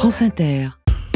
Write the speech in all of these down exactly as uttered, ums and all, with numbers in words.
France Inter.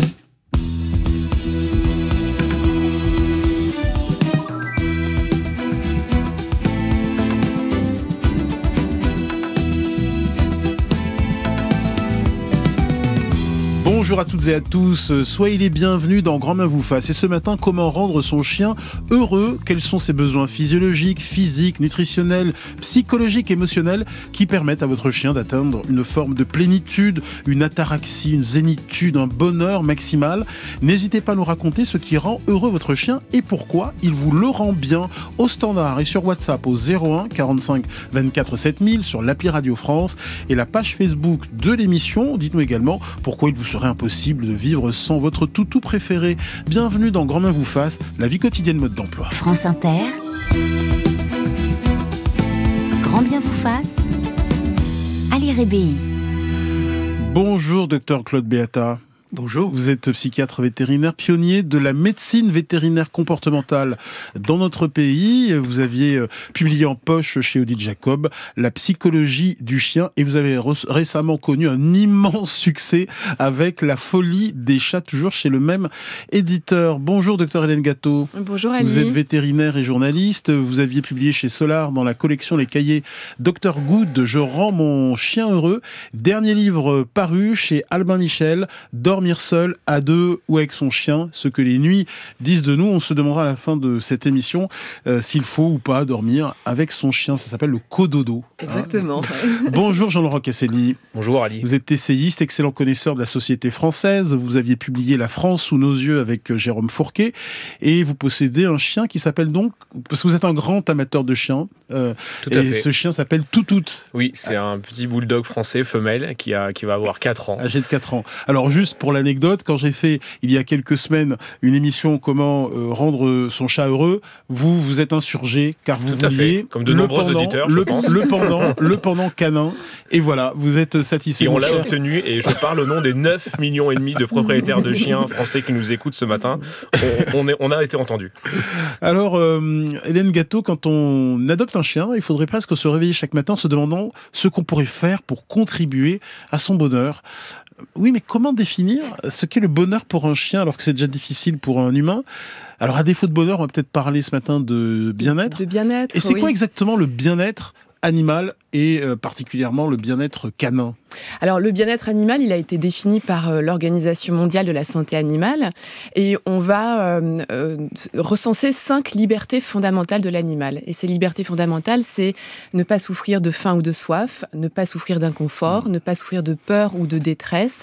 Bonjour à toutes et à tous, soyez les bienvenus dans Grand Main vous fasse. Et ce matin, comment rendre son chien heureux ? Quels sont ses besoins physiologiques, physiques, nutritionnels, psychologiques, émotionnels qui permettent à votre chien d'atteindre une forme de plénitude, une ataraxie, une zénitude, un bonheur maximal ? N'hésitez pas à nous raconter ce qui rend heureux votre chien et pourquoi il vous le rend bien au standard et sur WhatsApp au zéro un quarante-cinq vingt-quatre sept mille, sur l'appli Radio France et la page Facebook de l'émission. Dites-nous également pourquoi il vous serait impossible de vivre sans votre toutou préféré. Bienvenue dans Grand Main vous fasse, la vie quotidienne mode d'emploi. France Inter, Grand Bien vous fasse, Ali Rébéi. Bonjour docteur Claude Beata. Bonjour. Vous êtes psychiatre vétérinaire, pionnier de la médecine vétérinaire comportementale dans notre pays. Vous aviez publié en poche chez Odile Jacob La psychologie du chien et vous avez re- récemment connu un immense succès avec La folie des chats, toujours chez le même éditeur. Bonjour docteur Hélène Gâteau. Bonjour Ali. Vous êtes vétérinaire et journaliste. Vous aviez publié chez Solar dans la collection Les Cahiers docteur Good, Je rends mon chien heureux. Dernier livre paru chez Albin Michel, Dormir seul, à deux ou avec son chien, ce que les nuits disent de nous. On se demandera à la fin de cette émission euh, s'il faut ou pas dormir avec son chien. Ça s'appelle le cododo. Exactement. Hein. Bonjour Jean-Laurent Casselli. Bonjour Ali. Vous êtes essayiste, excellent connaisseur de la société française. Vous aviez publié La France sous nos yeux avec Jérôme Fourquet. Et vous possédez un chien qui s'appelle donc, parce que vous êtes un grand amateur de chiens. Euh, Tout à et fait. ce chien s'appelle Toutout. Oui, c'est un petit bulldog français femelle qui, a, qui va avoir quatre ans. Âgé de quatre ans. Alors juste pour l'anecdote, quand j'ai fait il y a quelques semaines une émission comment euh, rendre son chat heureux, vous vous êtes insurgé car vous Tout à vouliez fait. Comme de le nombreux pendant, auditeurs, je le, pense. le pendant, le pendant canin. Et voilà, vous êtes satisfait. Et on mon l'a cher. obtenu et je parle au nom des neuf millions et demi de propriétaires de chiens français qui nous écoutent ce matin. On, on, est, on a été entendus. Alors, euh, Hélène Gâteau, quand on adopte un chien, il faudrait presque se réveiller chaque matin en se demandant ce qu'on pourrait faire pour contribuer à son bonheur. Oui, mais comment définir ce qu'est le bonheur pour un chien alors que c'est déjà difficile pour un humain ? Alors, à défaut de bonheur, on va peut-être parler ce matin de bien-être. De bien-être. Et c'est oui. quoi exactement le bien-être animal et euh, particulièrement le bien-être canin ? Alors, le bien-être animal, il a été défini par euh, l'Organisation mondiale de la santé animale et on va euh, euh, recenser cinq libertés fondamentales de l'animal. Et ces libertés fondamentales, c'est ne pas souffrir de faim ou de soif, ne pas souffrir d'inconfort, mmh. ne pas souffrir de peur ou de détresse,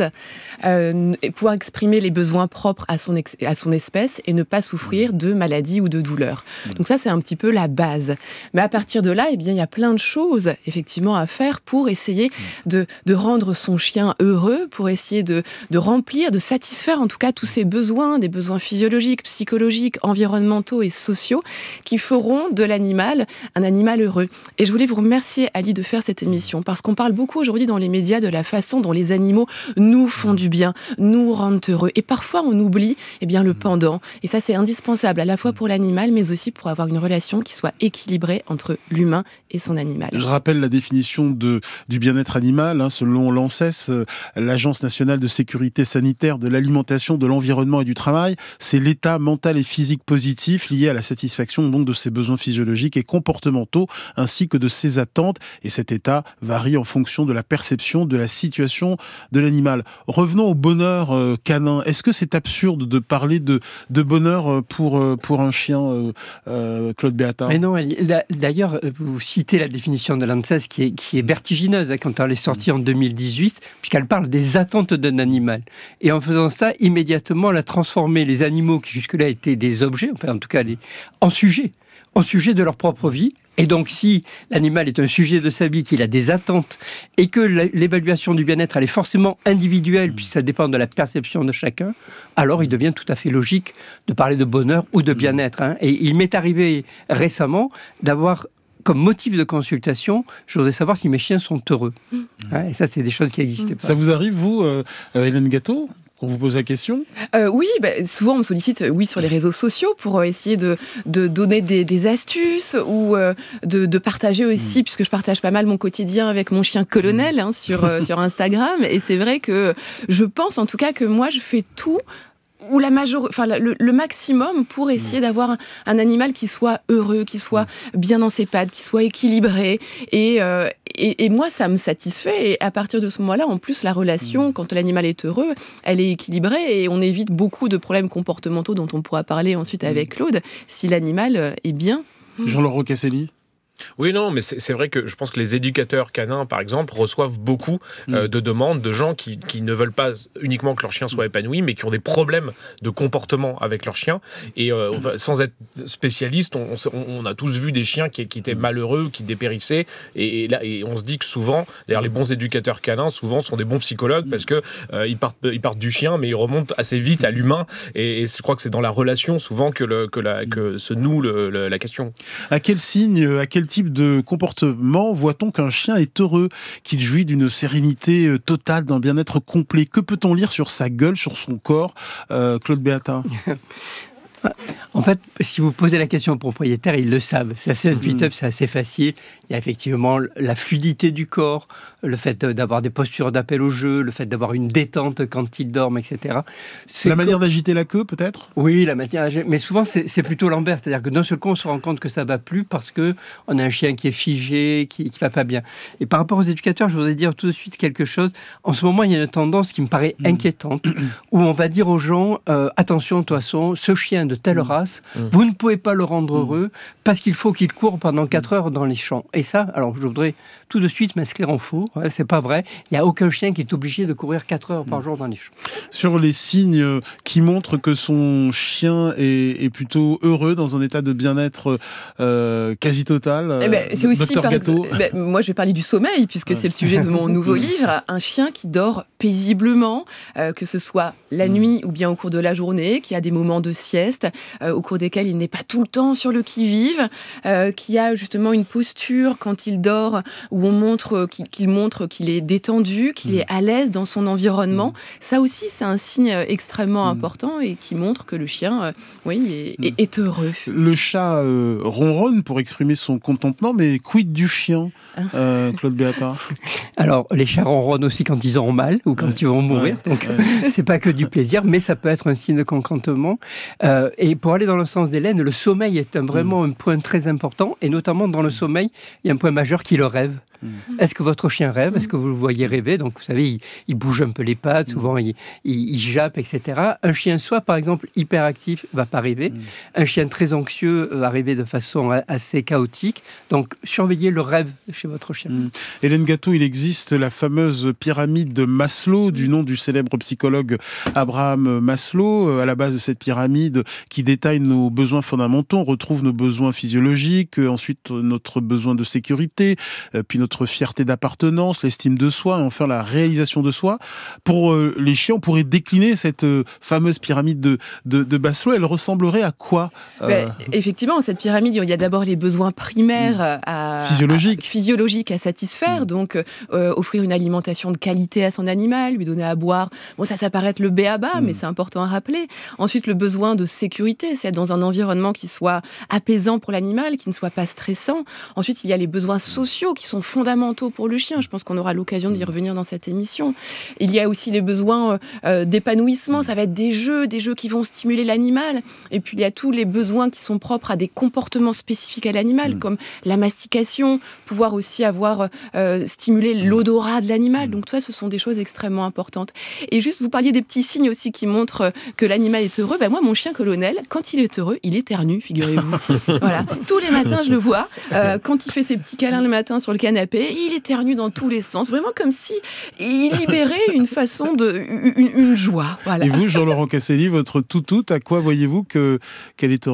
euh, et pouvoir exprimer les besoins propres à son, ex- à son espèce et ne pas souffrir de maladie ou de douleur. Mmh. Donc ça, c'est un petit peu la base. Mais à partir de là, eh bien, il y a plein de choses, effectivement, à faire pour essayer mmh. de, de rendre son chien heureux, pour essayer de, de remplir, de satisfaire en tout cas tous ses besoins, des besoins physiologiques, psychologiques, environnementaux et sociaux qui feront de l'animal un animal heureux. Et je voulais vous remercier, Ali, de faire cette émission parce qu'on parle beaucoup aujourd'hui dans les médias de la façon dont les animaux nous font du bien, nous rendent heureux. Et parfois, on oublie eh bien, le pendant. Et ça, c'est indispensable à la fois pour l'animal, mais aussi pour avoir une relation qui soit équilibrée entre l'humain et son animal. Je rappelle la définition de, du bien-être animal, hein, selon l'ANSES, euh, l'Agence nationale de sécurité sanitaire de l'alimentation, de l'environnement et du travail. C'est l'état mental et physique positif lié à la satisfaction donc, de ses besoins physiologiques et comportementaux, ainsi que de ses attentes. Et cet état varie en fonction de la perception de la situation de l'animal. Revenons au bonheur euh, canin. Est-ce que c'est absurde de parler de, de bonheur pour, euh, pour un chien, euh, euh, Claude Beata ? Mais non, d'ailleurs, vous citez la définition de l'ANSES qui est, qui est vertigineuse hein, quand elle est sortie en deux mille dix-huit, puisqu'elle parle des attentes d'un animal. Et en faisant ça, immédiatement, elle a transformé les animaux qui jusque-là étaient des objets, enfin en tout cas les, en sujets, en sujets de leur propre vie. Et donc, si l'animal est un sujet de sa vie, qu'il a des attentes, et que l'évaluation du bien-être, elle est forcément individuelle, puisque ça dépend de la perception de chacun, alors il devient tout à fait logique de parler de bonheur ou de bien-être. Hein. Et il m'est arrivé récemment d'avoir comme motif de consultation, je voudrais savoir si mes chiens sont heureux. Mmh. Hein, et ça, c'est des choses qui n'existaient pas. Ça vous arrive, vous, euh, Hélène Gâteau ? On vous pose la question ? euh, Oui, bah, souvent on me sollicite euh, oui, sur les réseaux sociaux pour euh, essayer de, de donner des, des astuces ou euh, de, de partager aussi, mmh. puisque je partage pas mal mon quotidien avec mon chien Colonel hein, sur, euh, sur Instagram. Et c'est vrai que je pense en tout cas que moi je fais tout ou la major... enfin, le, le maximum pour essayer mmh. d'avoir un, un animal qui soit heureux, qui soit bien dans ses pattes, qui soit équilibré. Et, euh, et, et moi, ça me satisfait. Et à partir de ce moment-là, en plus, la relation, mmh. quand l'animal est heureux, elle est équilibrée et on évite beaucoup de problèmes comportementaux dont on pourra parler ensuite mmh. avec Claude, si l'animal est bien. Jean-Laurent Rocasselli. Oui, non, mais c'est, c'est vrai que je pense que les éducateurs canins, par exemple, reçoivent beaucoup euh, de demandes de gens qui, qui ne veulent pas uniquement que leur chien soit épanoui, mais qui ont des problèmes de comportement avec leur chien. Et euh, sans être spécialiste, on, on, on a tous vu des chiens qui, qui étaient malheureux, qui dépérissaient. Et, et, là, et on se dit que souvent, d'ailleurs, les bons éducateurs canins, souvent, sont des bons psychologues parce qu'ils euh, partent, ils partent du chien, mais ils remontent assez vite à l'humain. Et, et je crois que c'est dans la relation, souvent, que, le, que, la, que se noue le, le, la question. À quel signe, à quel type de comportement voit-on qu'un chien est heureux, qu'il jouit d'une sérénité totale, d'un bien-être complet ? Que peut-on lire sur sa gueule, sur son corps, euh, Claude Béatin ? En fait, si vous posez la question aux propriétaires, ils le savent. C'est assez intuitif, mmh. c'est assez facile. Il y a effectivement la fluidité du corps, le fait d'avoir des postures d'appel au jeu, le fait d'avoir une détente quand ils dorment, et cetera. C'est la manière d'agiter la queue, peut-être ? Oui, la manière d'agiter. Mais souvent, c'est, c'est plutôt l'inverse. C'est-à-dire que d'un seul coup, on se rend compte que ça ne va plus parce qu'on a un chien qui est figé, qui ne va pas bien. Et par rapport aux éducateurs, je voudrais dire tout de suite quelque chose. En ce moment, il y a une tendance qui me paraît mmh. inquiétante, où on va dire aux gens, euh, attention, de toute façon, ce chien de telle race, mmh. vous ne pouvez pas le rendre heureux parce qu'il faut qu'il court pendant quatre heures dans les champs. Et ça, alors je voudrais tout de suite m'inscrire en faux, ouais, c'est pas vrai. Il n'y a aucun chien qui est obligé de courir quatre heures par jour dans les champs. Sur les signes qui montrent que son chien est, est plutôt heureux, dans un état de bien-être euh, quasi total, eh ben, c'est aussi Docteur Gâteau. Ben, moi, je vais parler du sommeil, puisque ouais. c'est le sujet de mon nouveau livre. Un chien qui dort paisiblement, euh, que ce soit la nuit ou bien au cours de la journée, qui a des moments de sieste, euh, au cours desquels il n'est pas tout le temps sur le qui-vive, euh, qui a justement une posture quand il dort où on montre qu'il, qu'il montre qu'il est détendu, qu'il mmh. est à l'aise dans son environnement. Mmh. Ça aussi, c'est un signe extrêmement mmh. important et qui montre que le chien, euh, oui, est, mmh. est, est heureux. Le chat euh, ronronne pour exprimer son contentement, mais quid du chien, euh, Claude Béatin ? Alors, les chats ronronnent aussi quand ils auront mal ou quand ouais. ils vont mourir, ouais. donc ouais. c'est pas que du plaisir, mais ça peut être un signe de contentement. Euh, et pour aller dans le sens d'Hélène, le sommeil est un, vraiment mmh. un point très important, et notamment dans le sommeil, il y a un point majeur qui est le rêve. Mmh. Est-ce que votre chien rêve ? Est-ce que vous le voyez rêver ? Donc, vous savez, il, il bouge un peu les pattes, souvent il, il, il jappe, et cetera. Un chien soit, par exemple, hyperactif, va pas rêver. Mmh. Un chien très anxieux va rêver de façon assez chaotique. Donc, surveillez le rêve chez votre chien. Mmh. Hélène Gâteau, il existe la fameuse pyramide de Maslow, du nom du célèbre psychologue Abraham Maslow. À la base de cette pyramide qui détaille nos besoins fondamentaux, on retrouve nos besoins physiologiques, ensuite notre besoin de sécurité, puis notre fierté d'appartenance, l'estime de soi, et enfin la réalisation de soi. Pour euh, les chiens, on pourrait décliner cette euh, fameuse pyramide de, de, de Maslow. Elle ressemblerait à quoi ? euh... ben, Effectivement, cette pyramide, il y a d'abord les besoins primaires mmh. à, physiologiques. À, physiologiques à satisfaire, mmh. donc euh, offrir une alimentation de qualité à son animal, lui donner à boire. Bon, ça, ça paraît être le b a ba, mmh. mais c'est important à rappeler. Ensuite, le besoin de sécurité, c'est être dans un environnement qui soit apaisant pour l'animal, qui ne soit pas stressant. Ensuite, il y a les besoins sociaux qui sont fondamentaux pour le chien. Je pense qu'on aura l'occasion d'y revenir dans cette émission. Il y a aussi les besoins euh, d'épanouissement. Ça va être des jeux, des jeux qui vont stimuler l'animal. Et puis, il y a tous les besoins qui sont propres à des comportements spécifiques à l'animal, mmh. comme la mastication, pouvoir aussi avoir euh, stimulé l'odorat de l'animal. Donc, tout ça, ce sont des choses extrêmement importantes. Et juste, vous parliez des petits signes aussi qui montrent que l'animal est heureux. Ben, moi, mon chien Colonel, quand il est heureux, il éternue, figurez-vous. Voilà. Tous les matins, je le vois. Euh, quand il fait ses petits câlins le matin sur le canapé, il éternue dans tous les sens. Vraiment comme si il libérait une façon de... une, une joie. Voilà. Et vous, Jean-Laurent Casselli, votre toutoute, à quoi voyez-vous que, qu'elle est heureuse ?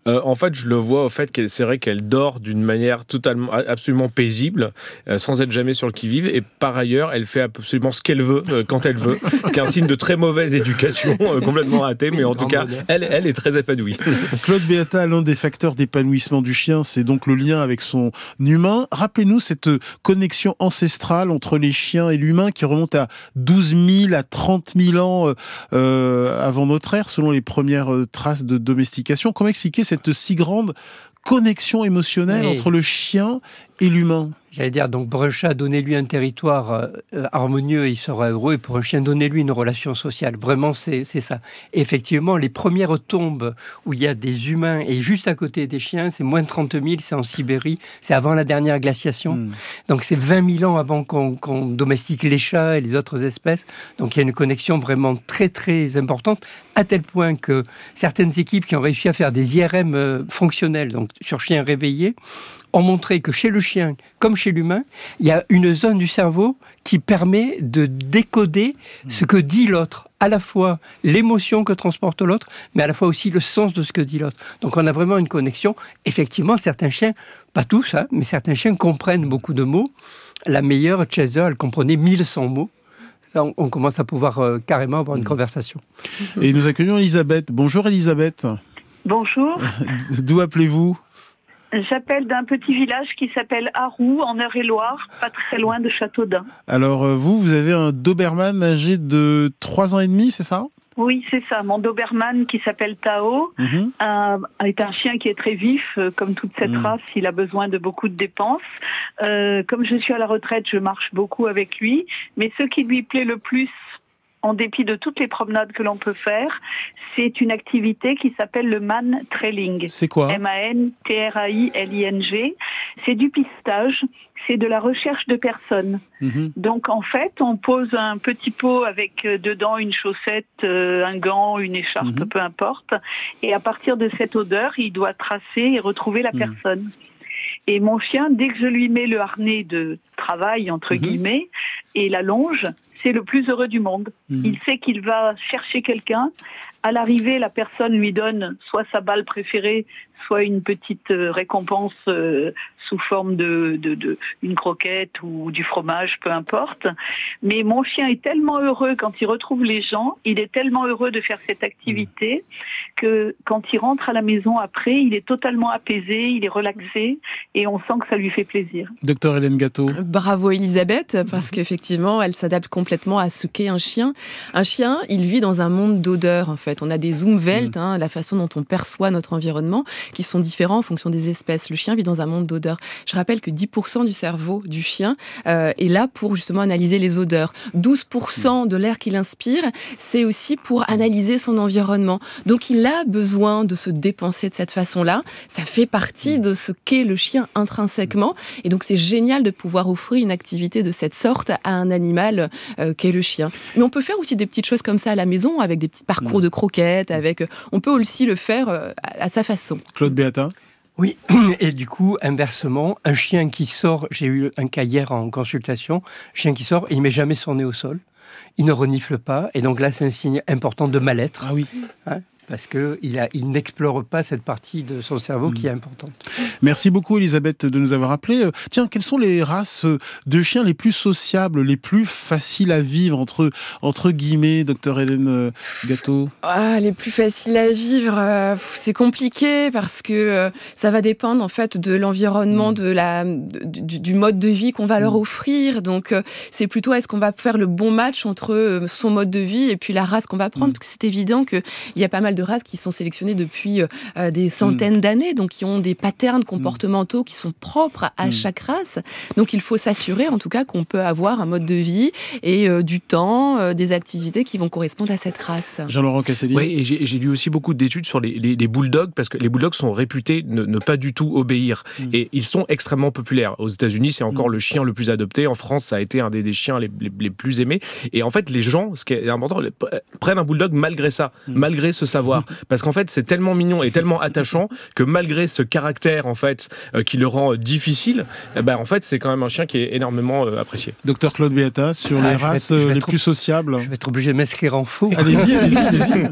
Euh, en fait, je le vois au fait qu'elle, c'est vrai qu'elle dort d'une manière totalement, absolument paisible, euh, sans être jamais sur le qui-vive. Et par ailleurs, elle fait absolument ce qu'elle veut, euh, quand elle veut, qui est un signe de très mauvaise éducation, euh, complètement ratée. Mais en tout cas, elle, elle est très épanouie. Claude Beata, l'un des facteurs d'épanouissement du chien, c'est donc le lien avec son humain. Rappelez-nous cette connexion ancestrale entre les chiens et l'humain qui remonte à douze mille à trente mille ans euh, avant notre ère, selon les premières traces de domestication. Comment expliquer cette si grande connexion émotionnelle oui. entre le chien et l'humain? J'allais dire, donc pour un chat, donnez-lui un territoire euh, harmonieux, il sera heureux, et pour un chien, donnez-lui une relation sociale. Vraiment, c'est, c'est ça. Et effectivement, les premières tombes où il y a des humains, et juste à côté des chiens, c'est moins de trente mille, c'est en Sibérie, c'est avant la dernière glaciation. Mmh. Donc c'est vingt mille ans avant qu'on, qu'on domestique les chats et les autres espèces. Donc il y a une connexion vraiment très très importante, à tel point que certaines équipes qui ont réussi à faire des I R M euh, fonctionnels, donc sur chiens réveillés, ont montré que chez le chien, comme chez l'humain, il y a une zone du cerveau qui permet de décoder ce que dit l'autre, à la fois l'émotion que transporte l'autre, mais à la fois aussi le sens de ce que dit l'autre. Donc on a vraiment une connexion. Effectivement, certains chiens, pas tous, hein, mais certains chiens comprennent beaucoup de mots. La meilleure, Chaser, elle comprenait mille cent mots. On, on commence à pouvoir euh, carrément avoir une conversation. Et nous accueillons Elisabeth. Bonjour Elisabeth. Bonjour. D'où appelez-vous ? J'appelle d'un petit village qui s'appelle Arroux, en Eure-et-Loire, pas très loin de Châteaudun. Alors vous, vous avez un Doberman âgé de trois ans et demi, c'est ça ? Oui, c'est ça. Mon Doberman qui s'appelle Tao mm-hmm. euh, est un chien qui est très vif, euh, comme toute cette mm. race. Il a besoin de beaucoup de dépenses. Euh, comme je suis à la retraite, je marche beaucoup avec lui. Mais ce qui lui plaît le plus, en dépit de toutes les promenades que l'on peut faire, c'est une activité qui s'appelle le man trailing. C'est quoi ? M A N T R A I L I N G. C'est du pistage, c'est de la recherche de personnes. Mmh. Donc en fait, on pose un petit pot avec euh, dedans une chaussette, euh, un gant, une écharpe, mmh. peu importe. Et à partir de cette odeur, il doit tracer et retrouver la mmh. personne. Et mon chien, dès que je lui mets le harnais de travail, entre mmh. guillemets, et la longe, c'est le plus heureux du monde. Mmh. Il sait qu'il va chercher quelqu'un. À l'arrivée, la personne lui donne soit sa balle préférée, soit une petite récompense euh, sous forme de, de, de une croquette ou du fromage, peu importe. Mais mon chien est tellement heureux quand il retrouve les gens, il est tellement heureux de faire cette activité que quand il rentre à la maison après, il est totalement apaisé, il est relaxé et on sent que ça lui fait plaisir. Docteur Hélène Gâteau. Bravo Elisabeth, parce qu'effectivement, elle s'adapte complètement à ce qu'est un chien. Un chien, il vit dans un monde d'odeurs, en fait. On a des Umwelt, mmh. hein, la façon dont on perçoit notre environnement, qui sont différents en fonction des espèces. Le chien vit dans un monde d'odeurs. Je rappelle que dix pour cent du cerveau du chien euh, est là pour justement analyser les odeurs. douze pour cent de l'air qu'il inspire, c'est aussi pour analyser son environnement. Donc il a besoin de se dépenser de cette façon-là. Ça fait partie de ce qu'est le chien intrinsèquement. Et donc c'est génial de pouvoir offrir une activité de cette sorte à un animal euh, qu'est le chien. Mais on peut faire aussi des petites choses comme ça à la maison, avec des petits parcours de croquettes. Avec, on peut aussi le faire euh, à, à sa façon. Claude Beata. Oui, et du coup, inversement, un chien qui sort, j'ai eu un cas hier en consultation, un chien qui sort et il ne met jamais son nez au sol, il ne renifle pas, et donc là c'est un signe important de mal-être. Ah oui. Hein, parce qu'il il n'explore pas cette partie de son cerveau mmh. qui est importante. Merci beaucoup Elisabeth de nous avoir appelés. Tiens, quelles sont les races de chiens les plus sociables, les plus faciles à vivre, entre, entre guillemets, docteur Hélène Gâteau? Ah, les plus faciles à vivre, euh, c'est compliqué parce que euh, ça va dépendre en fait de l'environnement, mmh. de la, de, du, du mode de vie qu'on va mmh. leur offrir. Donc euh, c'est plutôt est-ce qu'on va faire le bon match entre euh, son mode de vie et puis la race qu'on va prendre, mmh. parce que c'est évident qu'il y a pas mal de races qui sont sélectionnées depuis euh, des centaines mmh. d'années, donc qui ont des patterns comportementaux mmh. qui sont propres à mmh. chaque race. Donc il faut s'assurer en tout cas qu'on peut avoir un mode de vie et euh, du temps, euh, des activités qui vont correspondre à cette race. Jean-Laurent Casselli. Oui, et j'ai, j'ai lu aussi beaucoup d'études sur les, les, les bulldogs, parce que les bulldogs sont réputés ne, ne pas du tout obéir. Mmh. Et ils sont extrêmement populaires. Aux États-Unis, c'est encore mmh. le chien le plus adopté. En France, ça a été un des, des chiens les, les, les plus aimés. Et en fait, les gens, ce qui est important, prennent un bulldog malgré ça, mmh. malgré ce savoir avoir. Parce qu'en fait, c'est tellement mignon et tellement attachant que malgré ce caractère en fait euh, qui le rend difficile, eh ben, en fait, c'est quand même un chien qui est énormément euh, apprécié. Docteur Claude Beata, sur ah, les races être, les trop, plus sociables. Je vais être obligé de m'inscrire en faux. Allez-y, allez-y, allez-y.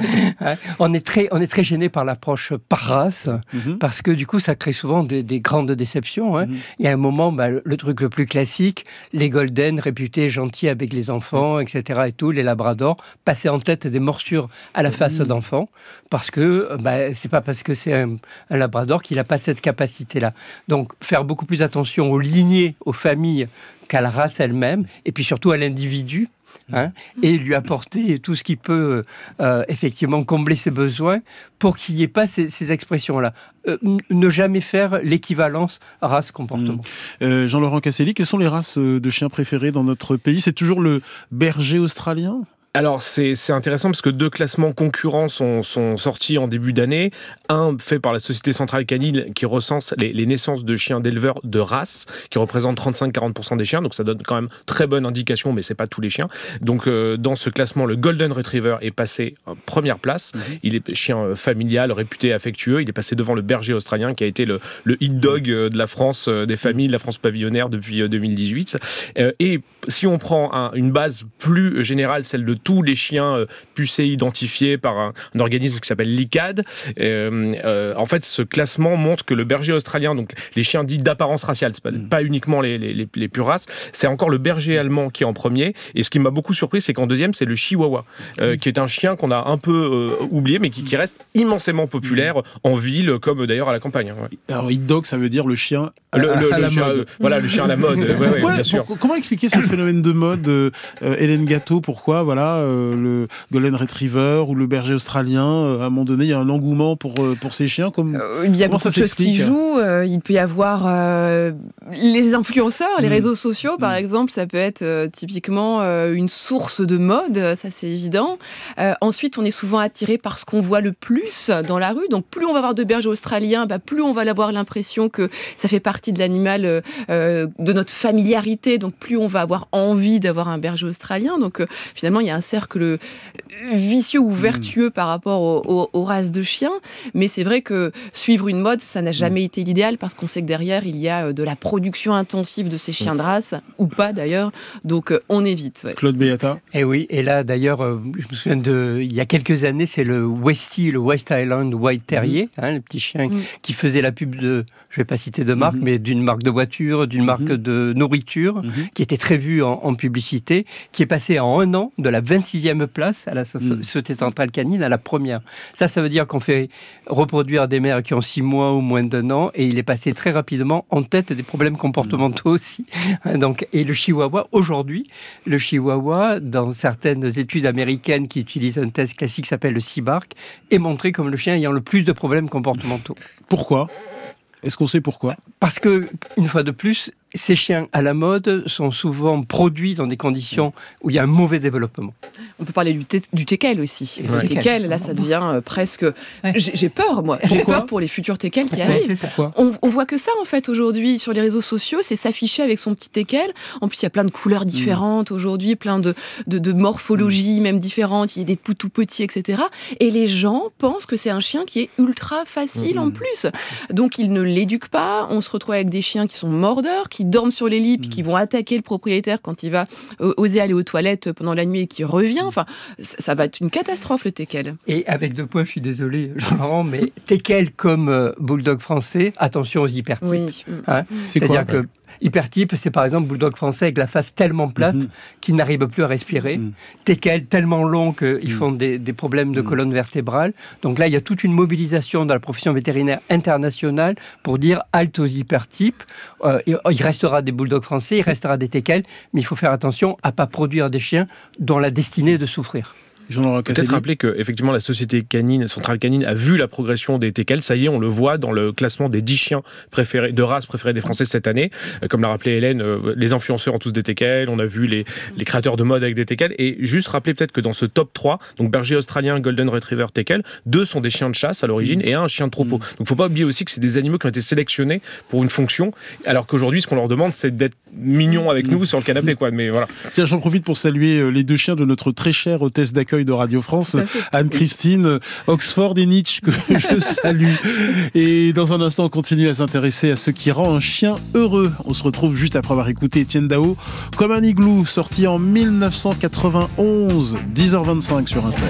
on est très, on est très gêné par l'approche par race, mm-hmm. parce que du coup, ça crée souvent des, des grandes déceptions. Hein. Mm-hmm. Il y a un moment, bah, le, le truc le plus classique, les golden réputés gentils avec les enfants, mm-hmm. et cetera et tout, les labradors, passer en tête des morsures à la face mm-hmm. d'enfants, parce que bah, c'est pas parce que c'est un, un labrador qu'il n'a pas cette capacité-là. Donc, faire beaucoup plus attention aux lignées, aux familles, qu'à la race elle-même, et puis surtout à l'individu, hein, et lui apporter tout ce qui peut euh, effectivement combler ses besoins pour qu'il n'y ait pas ces, ces expressions-là. Euh, ne jamais faire l'équivalence race-comportement. Mmh. Euh, Jean-Laurent Casselli, quelles sont les races de chiens préférées dans notre pays ? C'est toujours le berger australien ? Alors, c'est, c'est intéressant parce que deux classements concurrents sont, sont sortis en début d'année. Un fait par la Société Centrale Canine qui recense les, les naissances de chiens d'éleveurs de race, qui représentent trente-cinq à quarante pour cent des chiens. Donc, ça donne quand même très bonne indication, mais c'est pas tous les chiens. Donc, euh, dans ce classement, le Golden Retriever est passé en première place. Mmh. Il est chien familial, réputé affectueux. Il est passé devant le berger australien qui a été le, le hit dog de la France, des familles, de la France pavillonnaire depuis deux mille dix-huit. Euh, et si on prend un, une base plus générale, celle de tous les chiens euh, pucés identifiés par un, un organisme qui s'appelle l'I C A D. Euh, euh, en fait, ce classement montre que le berger australien, donc les chiens dits d'apparence raciale, c'est pas, mmh. pas uniquement les, les, les, les pures races, c'est encore le berger allemand qui est en premier. Et ce qui m'a beaucoup surpris, c'est qu'en deuxième, c'est le chihuahua, euh, qui est un chien qu'on a un peu euh, oublié, mais qui, qui reste immensément populaire mmh. en ville, comme d'ailleurs à la campagne. Ouais. Alors, hit dog, ça veut dire le chien à, le, le, à le la chien, mode. Euh, voilà, le chien à la mode. Ouais, ouais, bien sûr. Pour, comment expliquer ce phénomène de mode, euh, Hélène Gâteau, pourquoi voilà, euh, le Golden Retriever ou le berger australien, euh, à un moment donné, il y a un engouement pour, euh, pour ces chiens comme, euh, Il y a beaucoup de choses qui jouent. Euh, il peut y avoir euh, les influenceurs, les mmh. réseaux sociaux, par mmh. exemple. Ça peut être euh, typiquement euh, une source de mode, ça c'est évident. Euh, ensuite, on est souvent attiré par ce qu'on voit le plus dans la rue. Donc, plus on va avoir de bergers australiens, bah, plus on va avoir l'impression que ça fait partie de l'animal, euh, de notre familiarité. Donc, plus on va avoir envie d'avoir un berger australien. Donc, euh, finalement, il y a un cercle vicieux ou vertueux mmh. par rapport aux, aux, aux races de chiens. Mais c'est vrai que suivre une mode, ça n'a jamais mmh. été l'idéal parce qu'on sait que derrière, il y a de la production intensive de ces chiens de race, ou pas d'ailleurs. Donc, euh, on évite. Ouais. Claude Beata. Et oui, et là, d'ailleurs, euh, je me souviens de, il y a quelques années, c'est le Westie, le West Island White Terrier, mmh. hein, le petit chien mmh. qui faisait la pub de, je ne vais pas citer de marque, mmh. mais d'une marque de voiture, d'une mmh. marque de nourriture, mmh. qui était très vue en, en publicité, qui est passé en un an de la vingt-sixième place à la mmh. Société Centrale Canine à la première. Ça, ça veut dire qu'on fait reproduire des mères qui ont six mois ou moins d'un an, et il est passé très rapidement en tête des problèmes comportementaux mmh. aussi. Donc, et le chihuahua, aujourd'hui, le chihuahua, dans certaines études américaines qui utilisent un test classique qui s'appelle le C B A R C, est montré comme le chien ayant le plus de problèmes comportementaux. Pourquoi ? Est-ce qu'on sait pourquoi ? Parce que, une fois de plus, ces chiens à la mode sont souvent produits dans des conditions où il y a un mauvais développement. On peut parler du, te- du teckel aussi. Ouais. Le teckel, là, ça devient euh, presque... Ouais. J'ai, j'ai peur, moi. J'ai peur pour les futurs teckels qui arrivent. On, on voit que ça, en fait, aujourd'hui, sur les réseaux sociaux, c'est s'afficher avec son petit teckel. En plus, il y a plein de couleurs différentes mmh. aujourd'hui, plein de, de, de morphologies mmh. même différentes. Il y a des tout, tout petits, et cetera. Et les gens pensent que c'est un chien qui est ultra facile mmh. en plus. Donc, ils ne l'éduquent pas. On se retrouve avec des chiens qui sont mordeurs, qui dorment sur les lits, puis mmh. qui vont attaquer le propriétaire quand il va euh, oser aller aux toilettes pendant la nuit et qui revient. Enfin, ça, ça va être une catastrophe, le teckel. Et avec deux points, je suis désolé, Jean-Laurent, mais teckel comme euh, bulldog français, attention aux hypertypes. Oui. Hein c'est C'est-à-dire quoi, que hypertype, c'est par exemple bulldog français avec la face tellement plate mmh. qu'il n'arrive plus à respirer. Mmh. Teckel tellement long qu'ils mmh. font des, des problèmes de mmh. colonne vertébrale. Donc là, il y a toute une mobilisation dans la profession vétérinaire internationale pour dire halte aux hypertypes. Euh, il restera des bulldogs français, il restera des teckels, mais il faut faire attention à ne pas produire des chiens dont la destinée est de souffrir. Peut-être rappeler que effectivement la société canine, Centrale Canine, a vu la progression des teckels. Ça y est, on le voit dans le classement des dix chiens préférés, de race préférés des Français cette année. Euh, comme l'a rappelé Hélène, euh, les influenceurs ont tous des teckels. On a vu les, les créateurs de mode avec des teckels. Et juste rappeler peut-être que dans ce top trois, donc berger australien, golden retriever, teckel, deux sont des chiens de chasse à l'origine mmh. et un, un chien de troupeau. Mmh. Donc il ne faut pas oublier aussi que c'est des animaux qui ont été sélectionnés pour une fonction, alors qu'aujourd'hui, ce qu'on leur demande, c'est d'être mignons avec mmh. nous sur le canapé, quoi. Mais voilà. Tiens, j'en profite pour saluer les deux chiens de notre très chère hôtesse d'accueil d'accueil de Radio France, Anne-Christine Oxford et Nietzsche, que je salue. Et dans un instant, on continue à s'intéresser à ce qui rend un chien heureux. On se retrouve juste après avoir écouté Étienne Dao, Comme un igloo, sorti en mille neuf cent quatre-vingt-onze, dix heures vingt-cinq sur Inter.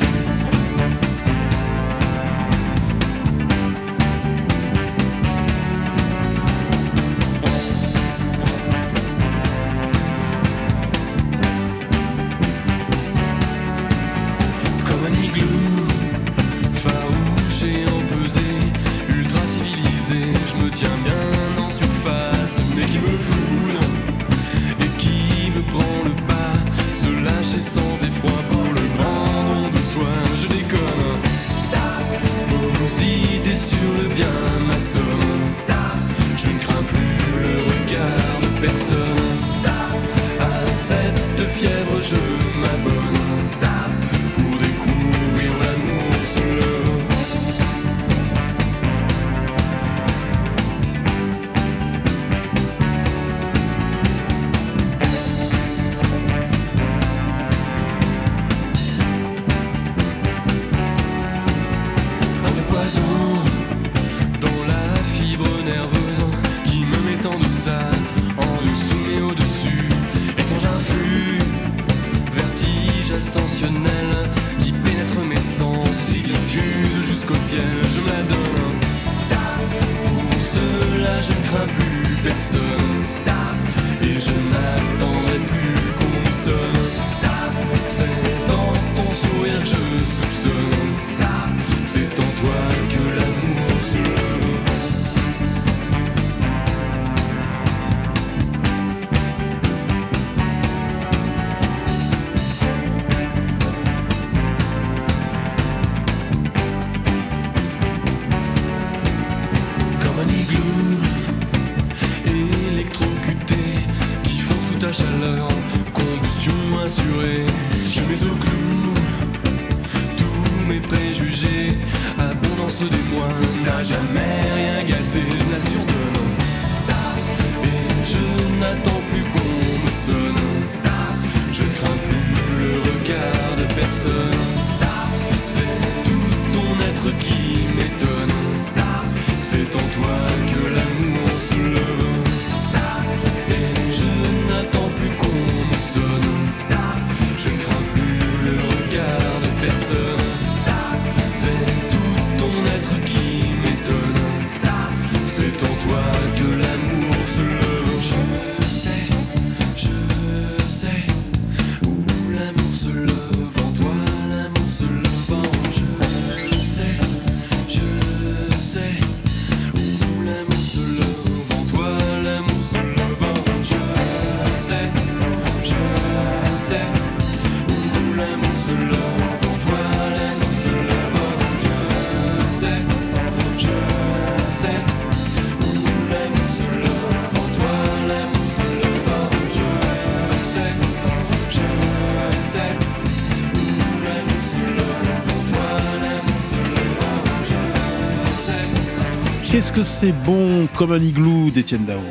Qu'est-ce que c'est bon comme un igloo d'Étienne Dao.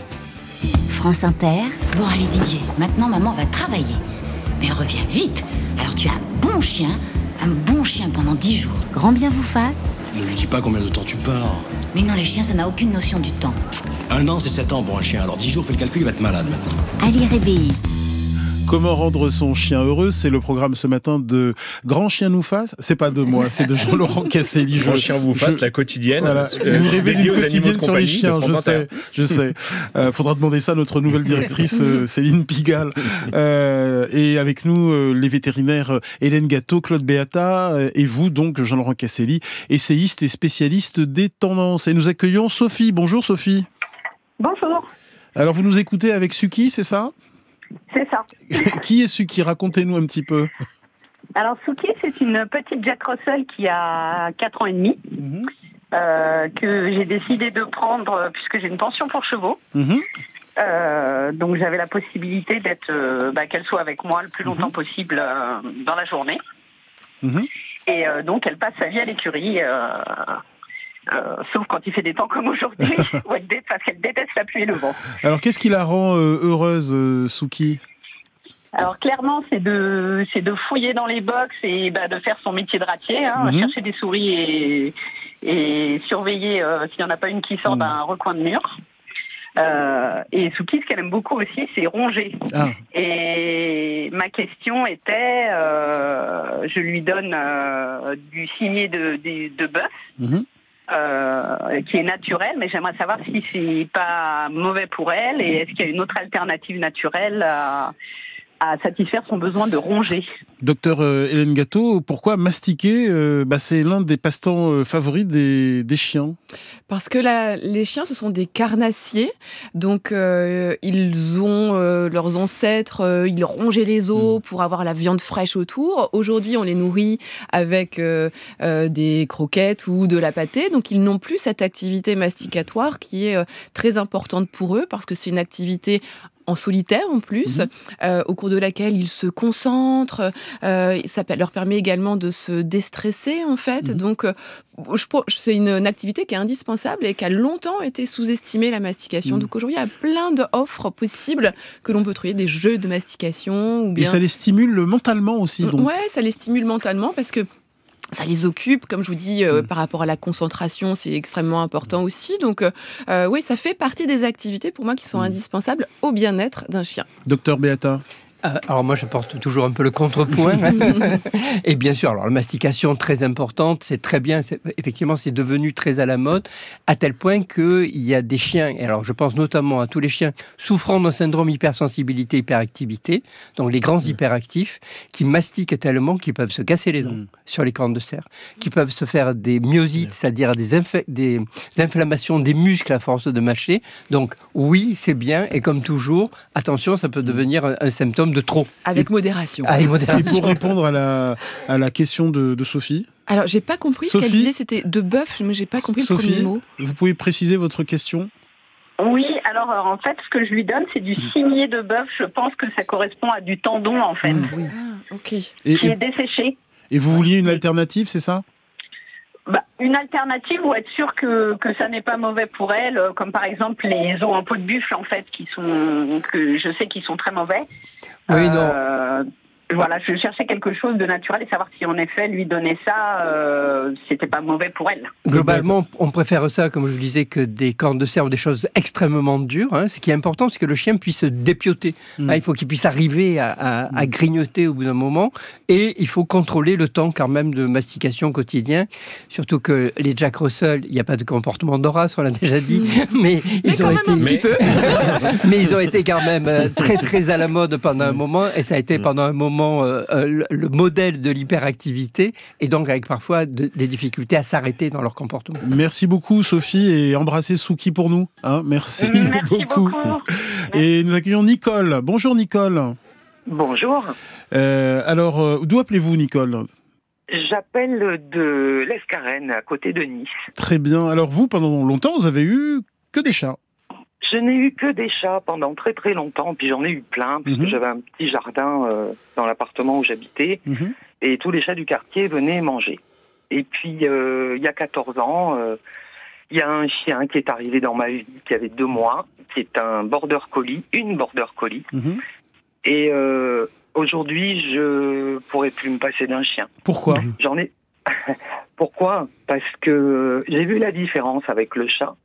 France Inter. Bon allez Didier, maintenant maman va travailler. Mais elle revient vite. Alors tu as un bon chien, un bon chien pendant dix jours. Grand bien vous fasse. Ne lui dis pas combien de temps tu pars. Mais non, les chiens, ça n'a aucune notion du temps. Un an, c'est sept ans pour un chien. Alors dix jours, fais le calcul, il va être malade maintenant. Ali Réveillé. Comment rendre son chien heureux, c'est le programme ce matin de Grand Chien nous fasse. C'est pas de moi, c'est de Jean-Laurent Casselli. Grand Chien vous fasse, la quotidienne. Voilà, euh, vous rêvez d'une quotidienne sur les chiens, je sais, sais, je sais. Euh, faudra demander ça à notre nouvelle directrice euh, Céline Pigalle. Euh, et avec nous, euh, les vétérinaires euh, Hélène Gâteau, Claude Beata euh, et vous, donc Jean-Laurent Casselli, essayiste et spécialiste des tendances. Et nous accueillons Sophie. Bonjour Sophie. Bonjour. Alors vous nous écoutez avec Suki, c'est ça ? C'est ça. Qui est Suki ? Racontez-nous un petit peu. Alors, Suki, c'est une petite Jack Russell qui a quatre ans et demi, mmh. euh, que j'ai décidé de prendre puisque j'ai une pension pour chevaux. Mmh. Euh, donc, j'avais la possibilité d'être, euh, bah, qu'elle soit avec moi le plus longtemps mmh. possible euh, dans la journée. Mmh. Et euh, donc, elle passe sa vie à l'écurie. Euh, Euh, sauf quand il fait des temps comme aujourd'hui, parce qu'elle déteste la pluie et le vent. Alors, qu'est-ce qui la rend euh, heureuse, euh, Suki ? Alors clairement, c'est de c'est de fouiller dans les box et bah, de faire son métier de ratier, hein, mm-hmm. chercher des souris et, et surveiller euh, s'il n'y en a pas une qui sort mm. d'un recoin de mur. Euh, et Souki, ce qu'elle aime beaucoup aussi, c'est ronger. Ah. Et ma question était, euh, je lui donne euh, du cimier de, de, de bœuf. Mm-hmm. Euh, qui est naturel, mais j'aimerais savoir si c'est pas mauvais pour elle et est-ce qu'il y a une autre alternative naturelle à, à satisfaire son besoin de ronger. Docteur euh, Hélène Gâteau, pourquoi mastiquer euh, bah, c'est l'un des passe-temps euh, favoris des, des chiens. Parce que la, les chiens, ce sont des carnassiers, donc euh, ils ont euh, leurs ancêtres, euh, ils rongeaient les os mmh. pour avoir la viande fraîche autour. Aujourd'hui, on les nourrit avec euh, euh, des croquettes ou de la pâtée, donc ils n'ont plus cette activité masticatoire qui est euh, très importante pour eux, parce que c'est une activité en solitaire en plus, mmh. euh, au cours de laquelle ils se concentrent. Euh, ça leur permet également de se déstresser en fait. Mmh. Donc, euh, je, c'est une, une activité qui est indispensable et qui a longtemps été sous-estimée, la mastication. Mmh. Donc aujourd'hui, il y a plein d'offres possibles que l'on peut trouver, des jeux de mastication. Ou bien... Et ça les stimule mentalement aussi. Donc. Ouais, ça les stimule mentalement parce que ça les occupe, comme je vous dis, euh, mmh. par rapport à la concentration, c'est extrêmement important aussi. Donc, euh, oui, ça fait partie des activités pour moi qui sont mmh. indispensables au bien-être d'un chien. Docteur Beata. Alors moi, j'apporte toujours un peu le contrepoint. Et bien sûr, alors la mastication, très importante, c'est très bien. C'est, effectivement, c'est devenu très à la mode, à tel point qu'il y a des chiens, et alors je pense notamment à tous les chiens souffrant d'un syndrome hypersensibilité, hyperactivité, donc les grands mmh. hyperactifs, qui mastiquent tellement qu'ils peuvent se casser les dents mmh. sur les cornes de cerf, qui peuvent se faire des myosites, mmh. c'est-à-dire des, inf- des inflammations des muscles à force de mâcher. Donc oui, c'est bien, et comme toujours, attention, ça peut devenir un, un symptôme de trop. Avec modération. Avec modération. Et pour répondre à la, à la question de, de Sophie. Alors, j'ai pas compris Sophie, ce qu'elle disait, c'était de bœuf, mais j'ai pas compris Sophie, le premier mot. Vous pouvez préciser votre question ? Oui, alors en fait, ce que je lui donne, c'est du cimier de bœuf. Je pense que ça correspond à du tendon, en fait. Mmh, oui. Ah, ok. Qui et, est desséché. Et vous vouliez une alternative, c'est ça ? Bah, une alternative ou être sûr que, que ça n'est pas mauvais pour elle, comme par exemple les os en peau de buffle, en fait, qui sont, que je sais qu'ils sont très mauvais. Oui, euh, non. Voilà, je cherchais quelque chose de naturel et savoir si en effet lui donner ça, euh, c'était pas mauvais pour elle. Globalement, on préfère ça, comme je vous disais, que des cornes de cerf ou des choses extrêmement dures. Hein. Ce qui est important, c'est que le chien puisse se dépioter. Mmh. Hein, il faut qu'il puisse arriver à, à, à grignoter au bout d'un moment, et il faut contrôler le temps quand même de mastication quotidien. Surtout que les Jack Russell, il n'y a pas de comportement de race, on l'a déjà dit, mmh. mais ils mais ont quand été même un petit peu. mais ils ont été quand même très très à la mode pendant un moment, et ça a été pendant un moment Euh, euh, le, le modèle de l'hyperactivité, et donc avec parfois de, des difficultés à s'arrêter dans leur comportement. Merci beaucoup Sophie, et embrassez Souki pour nous. Hein, merci, merci beaucoup. beaucoup. Et nous accueillons Nicole. Bonjour Nicole. Bonjour. Euh, alors, euh, d'où appelez-vous Nicole ? J'appelle de l'Escarène, à côté de Nice. Très bien. Alors vous, pendant longtemps, vous avez eu que des chats ? Je n'ai eu que des chats pendant très très longtemps, puis j'en ai eu plein, puisque mmh. j'avais un petit jardin euh, dans l'appartement où j'habitais, mmh. et tous les chats du quartier venaient manger. Et puis, euh, il y a quatorze ans, euh, il y a un chien qui est arrivé dans ma vie, qui avait deux mois, qui est un border collie, une border collie, mmh. et euh, aujourd'hui, je pourrais plus me passer d'un chien. Pourquoi ? J'en ai... Pourquoi ? Parce que j'ai vu la différence avec le chat.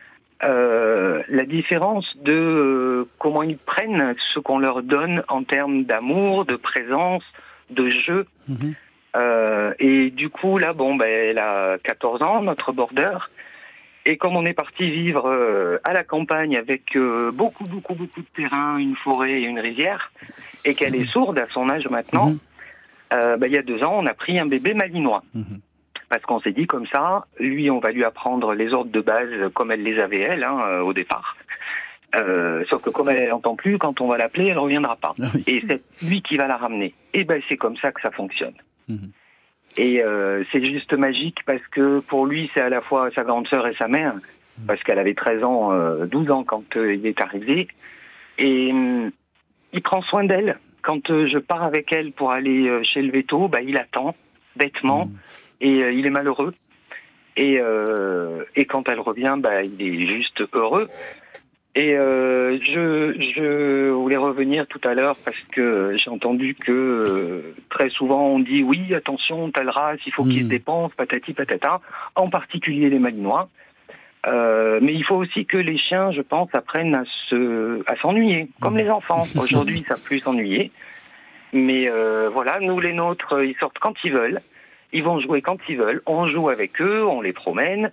Euh, la différence de euh, comment ils prennent ce qu'on leur donne en termes d'amour, de présence, de jeu. Mmh. Euh, et du coup, là, bon, ben, elle a quatorze ans, notre border. Et comme on est parti vivre euh, à la campagne avec euh, beaucoup, beaucoup, beaucoup de terrain, une forêt et une rivière, et qu'elle est sourde à son âge maintenant, mmh. euh, ben, il y a deux ans, on a pris un bébé malinois. Mmh. Parce qu'on s'est dit comme ça, lui, on va lui apprendre les ordres de base comme elle les avait, elle, hein, euh, au départ. Euh, sauf que comme elle n'entend plus, quand on va l'appeler, elle ne reviendra pas. Ah oui. Et c'est lui qui va la ramener. Et ben c'est comme ça que ça fonctionne. Mmh. Et euh, c'est juste magique parce que pour lui, c'est à la fois sa grande sœur et sa mère, mmh. parce qu'elle avait treize ans, euh, douze ans quand euh, il est arrivé. Et euh, il prend soin d'elle. Quand euh, je pars avec elle pour aller euh, chez le véto, bah, il attend, bêtement. Mmh. Et euh, il est malheureux. Et, euh, et quand elle revient, bah, il est juste heureux. Et euh, je, je voulais revenir tout à l'heure parce que j'ai entendu que euh, très souvent on dit oui, attention, telle race, il faut mmh. qu'ils se dépensent, patati patata, en particulier les Malinois. Euh, mais il faut aussi que les chiens, je pense, apprennent à se, à s'ennuyer, comme les enfants. Aujourd'hui, ils savent plus s'ennuyer. Mais euh, voilà, nous les nôtres, ils sortent quand ils veulent, ils vont jouer quand ils veulent, on joue avec eux, on les promène.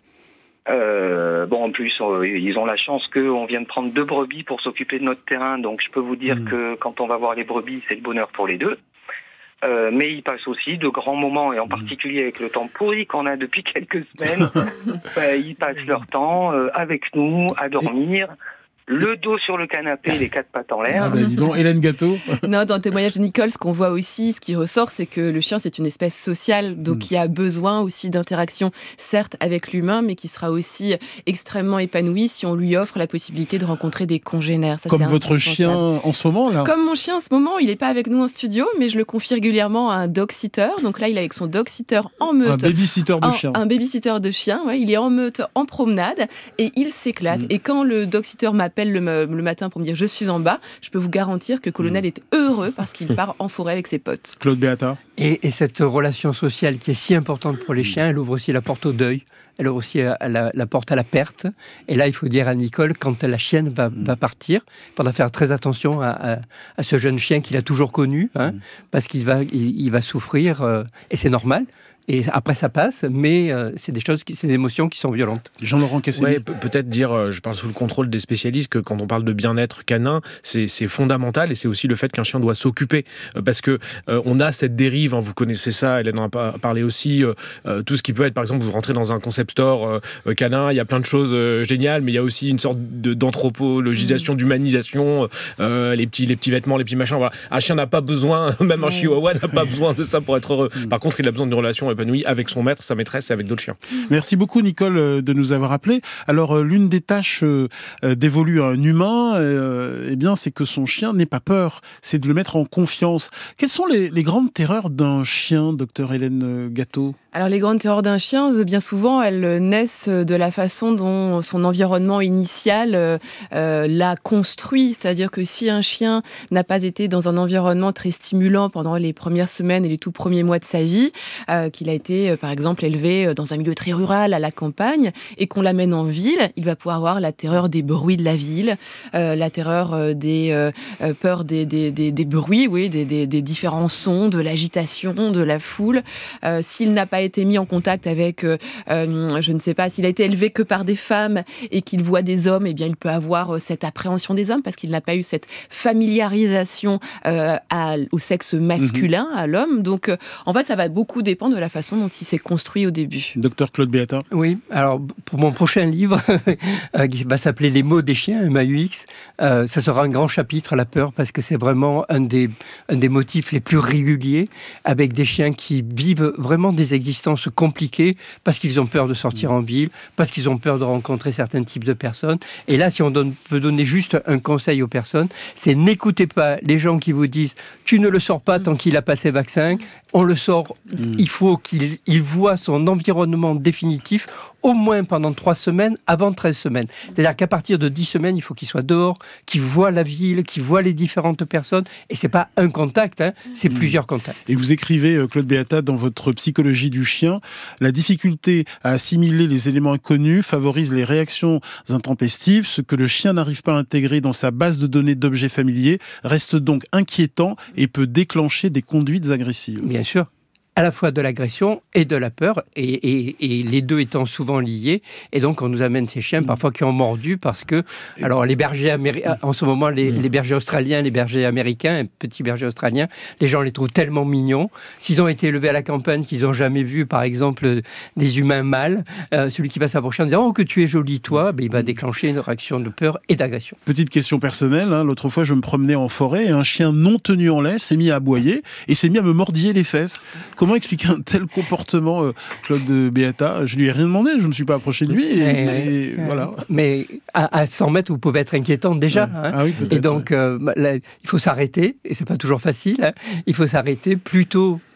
Euh, bon, en plus, euh, ils ont la chance qu'on vient de prendre deux brebis pour s'occuper de notre terrain, donc je peux vous dire mmh. que quand on va voir les brebis, c'est le bonheur pour les deux. Euh, mais ils passent aussi de grands moments, et en mmh. particulier avec le temps pourri qu'on a depuis quelques semaines, bah, ils passent leur temps euh, avec nous, à dormir. Le dos sur le canapé, les quatre pattes en l'air. Ah bah dis donc, Hélène Gâteau. Non, dans le témoignage de Nicole, ce qu'on voit aussi, ce qui ressort, c'est que le chien, c'est une espèce sociale, donc mmh. qui a besoin aussi d'interaction, certes avec l'humain, mais qui sera aussi extrêmement épanoui si on lui offre la possibilité de rencontrer des congénères. Ça, Comme votre chien en ce moment, là. Comme mon chien en ce moment, il n'est pas avec nous en studio, mais je le confie régulièrement à un dog-sitter. Donc là, il est avec son dog-sitter en meute. Un baby-sitter de en, chien. Un baby-sitter de chien, ouais. Il est en meute, en promenade, et il s'éclate. Mmh. Et quand le dog-sitter m'appelle Le, le matin pour me dire je suis en bas, je peux vous garantir que Colonel mmh. est heureux parce qu'il part en forêt avec ses potes. Claude Beata. Et, et cette relation sociale qui est si importante pour les chiens, elle ouvre aussi la porte au deuil, elle ouvre aussi la, la porte à la perte. Et là, il faut dire à Nicole, quand la chienne va, mmh. va partir, il faudra faire très attention à, à, à ce jeune chien qu'il a toujours connu, hein, mmh. parce qu'il va, il, il va souffrir, euh, et c'est normal. Et après, ça passe, mais euh, c'est des choses, qui, c'est des émotions qui sont violentes. Jean-Laurent Casselli. Ouais, peut-être dire, euh, je parle sous le contrôle des spécialistes, que quand on parle de bien-être canin, c'est, c'est fondamental, et c'est aussi le fait qu'un chien doit s'occuper, euh, parce que euh, on a cette dérive, hein, vous connaissez ça, Hélène en a parlé aussi, euh, euh, tout ce qui peut être, par exemple, vous rentrez dans un concept store euh, canin, il y a plein de choses euh, géniales, mais il y a aussi une sorte de, d'anthropologisation, mmh. d'humanisation, euh, les petits, les petits vêtements, les petits machins. Voilà. Un chien n'a pas besoin, même un chihuahua n'a pas besoin de ça pour être heureux. Mmh. Par contre, il a besoin d'une relation épanoui avec son maître, sa maîtresse et avec d'autres chiens. Merci beaucoup Nicole de nous avoir appelés. Alors l'une des tâches euh, dévolues à un humain, euh, eh bien, c'est que son chien n'ait pas peur, c'est de le mettre en confiance. Quelles sont les, les grandes terreurs d'un chien, docteur Hélène Gâteau ? Alors les grandes terreurs d'un chien, bien souvent, elles naissent de la façon dont son environnement initial euh, euh, l'a construit. C'est-à-dire que si un chien n'a pas été dans un environnement très stimulant pendant les premières semaines et les tout premiers mois de sa vie, euh, qu'il a été, euh, par exemple, élevé dans un milieu très rural, à la campagne, et qu'on l'amène en ville, il va pouvoir avoir la terreur des bruits de la ville, euh, la terreur euh, des euh, peurs des, des, des, des bruits, oui, des, des, des différents sons, de l'agitation, de la foule. Euh, s'il n'a pas été mis en contact avec, euh, euh, je ne sais pas, s'il a été élevé que par des femmes et qu'il voit des hommes, eh bien, il peut avoir euh, cette appréhension des hommes parce qu'il n'a pas eu cette familiarisation euh, à, au sexe masculin, mmh. à l'homme. Donc, euh, en fait, ça va beaucoup dépendre de la façon dont il s'est construit au début. Docteur Claude Beata. Oui, alors, pour mon prochain livre, euh, qui va s'appeler Les mots des chiens, M A U X, euh, ça sera un grand chapitre, la peur, parce que c'est vraiment un des, un des motifs les plus réguliers, avec des chiens qui vivent vraiment des existences compliquées parce qu'ils ont peur de sortir en ville, parce qu'ils ont peur de rencontrer certains types de personnes. Et là, si on donne, peut donner juste un conseil aux personnes, c'est n'écoutez pas les gens qui vous disent « tu ne le sors pas tant qu'il a passé vaccin », on le sort, mmh. il faut qu'il il voit son environnement définitif au moins pendant trois semaines, avant treize semaines. C'est-à-dire qu'à partir de dix semaines, il faut qu'il soit dehors, qu'il voit la ville, qu'il voit les différentes personnes. Et c'est pas un contact, hein, c'est mmh. plusieurs contacts. Et vous écrivez, Claude Beata, dans votre Psychologie du chien, la difficulté à assimiler les éléments inconnus favorise les réactions intempestives. Ce que le chien n'arrive pas à intégrer dans sa base de données d'objets familiers reste donc inquiétant et peut déclencher des conduites agressives. Bien sûr. À la fois de l'agression et de la peur, et, et, et les deux étant souvent liés. Et donc, on nous amène ces chiens, parfois qui ont mordu, parce que, alors, les bergers américains, en ce moment, les, les bergers australiens, les bergers américains, petits bergers australiens, les gens les trouvent tellement mignons. S'ils ont été élevés à la campagne, qu'ils n'ont jamais vu, par exemple, des humains mâles, euh, celui qui va s'approcher en disant « Oh, que tu es joli, toi », ben, il va déclencher une réaction de peur et d'agression. Petite question personnelle, hein, l'autre fois, je me promenais en forêt, et un chien non tenu en laisse s'est mis à aboyer, et s'est mis à me mordiller les fesses. Comment expliquer un tel comportement, euh, Claude Beata ? Je lui ai rien demandé, je ne me suis pas approché de lui. Et, et, et, voilà. Mais à, à cent mètres, vous pouvez être inquiétant déjà. Ouais. Hein. Ah oui, et donc, ouais. euh, là, il faut s'arrêter, et c'est pas toujours facile. Hein. Il faut s'arrêter plutôt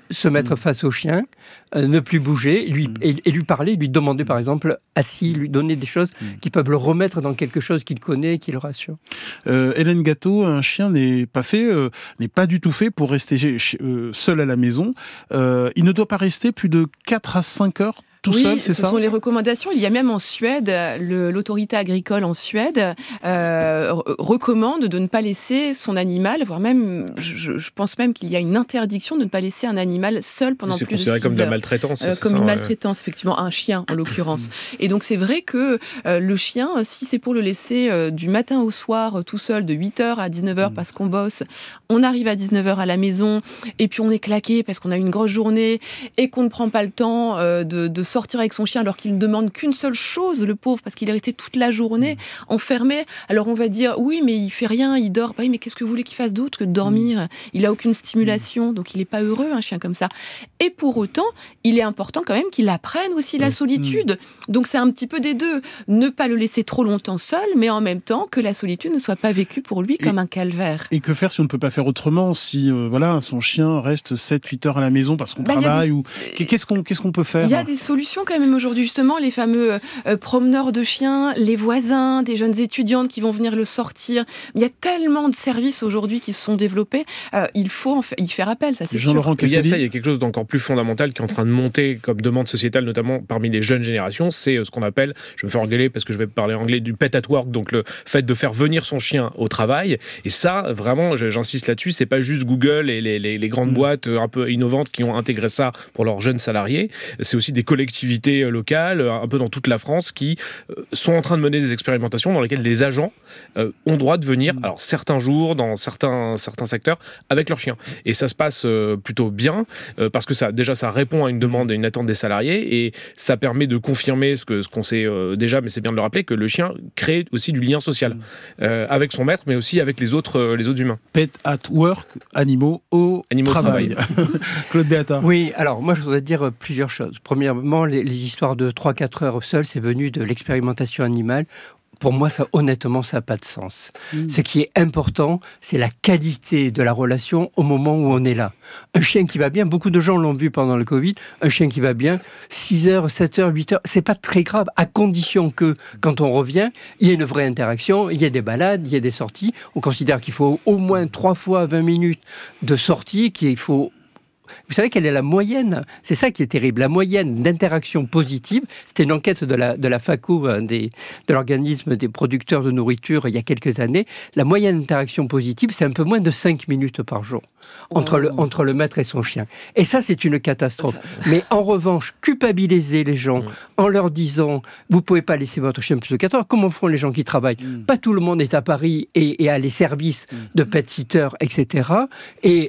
se mettre mmh. face au chien, euh, ne plus bouger, lui, mmh. et, et lui parler, lui demander par exemple assis, lui donner des choses mmh. qui peuvent le remettre dans quelque chose qu'il connaît et qui le rassure. Euh, Hélène Gâteau, un chien n'est pas fait, euh, n'est pas du tout fait pour rester euh, seul à la maison. Euh, il ne doit pas rester plus de quatre à cinq heures tout oui, seul, c'est ce ça ? sont les recommandations. Il y a même en Suède, le, l'autorité agricole en Suède euh, recommande de ne pas laisser son animal, voire même, je, je pense même qu'il y a une interdiction de ne pas laisser un animal seul pendant plus de six heures. C'est considéré comme de la maltraitance. Euh, comme ça, une ouais. maltraitance, effectivement, un chien en l'occurrence. Et donc c'est vrai que euh, le chien, si c'est pour le laisser euh, du matin au soir euh, tout seul, de huit heures à dix-neuf heures parce qu'on bosse, on arrive à dix-neuf heures à la maison et puis on est claqué parce qu'on a eu une grosse journée et qu'on ne prend pas le temps euh, de, de sortir avec son chien alors qu'il ne demande qu'une seule chose, le pauvre, parce qu'il est resté toute la journée mmh. enfermé. Alors on va dire, oui, mais il fait rien, il dort. Bah oui, mais qu'est-ce que vous voulez qu'il fasse d'autre que de dormir ? mmh. Il a aucune stimulation, mmh. donc il n'est pas heureux, un chien comme ça. Et pour autant, il est important quand même qu'il apprenne aussi mmh. la solitude. Mmh. Donc c'est un petit peu des deux. Ne pas le laisser trop longtemps seul, mais en même temps que la solitude ne soit pas vécue pour lui comme et, un calvaire. Et que faire si on ne peut pas faire autrement ? Si euh, voilà, son chien reste sept huit heures à la maison parce qu'on bah, travaille des... ou... Qu'est-ce qu'on, qu'est-ce qu'on peut faire ? Il y a des solutions quand même aujourd'hui, justement, les fameux euh, promeneurs de chiens, les voisins, des jeunes étudiantes qui vont venir le sortir. Il y a tellement de services aujourd'hui qui se sont développés, euh, il faut en fa- y faire appel, ça c'est sûr. Il y a ça, il y a quelque chose d'encore plus fondamental qui est en train de monter comme demande sociétale, notamment parmi les jeunes générations, c'est ce qu'on appelle, je vais me faire engueuler parce que je vais parler anglais, du pet at work, donc le fait de faire venir son chien au travail. Et ça, vraiment, j'insiste là-dessus, c'est pas juste Google et les, les, les grandes mmh. boîtes un peu innovantes qui ont intégré ça pour leurs jeunes salariés, c'est aussi des collectivités locales, un peu dans toute la France, qui euh, sont en train de mener des expérimentations dans lesquelles les agents euh, ont droit de venir, alors certains jours, dans certains, certains secteurs, avec leurs chiens. Et ça se passe euh, plutôt bien, euh, parce que ça, déjà, ça répond à une demande et une attente des salariés, et ça permet de confirmer ce, que, ce qu'on sait euh, déjà, mais c'est bien de le rappeler, que le chien crée aussi du lien social, euh, avec son maître, mais aussi avec les autres, euh, les autres humains. Pet at work, animaux au animaux travail. travail. Claude Béata. Oui, alors moi je voudrais dire plusieurs choses. Premièrement, les, les histoires de trois à quatre heures seul, c'est venu de l'expérimentation animale. Pour moi, ça, honnêtement, ça n'a pas de sens. Mmh. Ce qui est important, c'est la qualité de la relation au moment où on est là. Un chien qui va bien, beaucoup de gens l'ont vu pendant le Covid, un chien qui va bien, six heures, sept heures, huit heures, c'est pas très grave, à condition que, quand on revient, il y ait une vraie interaction, il y ait des balades, il y ait des sorties. On considère qu'il faut au moins trois fois vingt minutes de sortie, qu'il faut... Vous savez quelle est la moyenne ? C'est ça qui est terrible. La moyenne d'interaction positive, c'était une enquête de la, de la FACO, des, de l'organisme des producteurs de nourriture, il y a quelques années. La moyenne d'interaction positive, c'est un peu moins de cinq minutes par jour entre, oh. le, entre le maître et son chien. Et ça, c'est une catastrophe. Ça, ça... Mais en revanche, culpabiliser les gens mmh. en leur disant « vous ne pouvez pas laisser votre chien plus de quatre heures », comment font les gens qui travaillent ? mmh. Pas tout le monde est à Paris et, et a les services mmh. de pet-sitter, et cetera. Et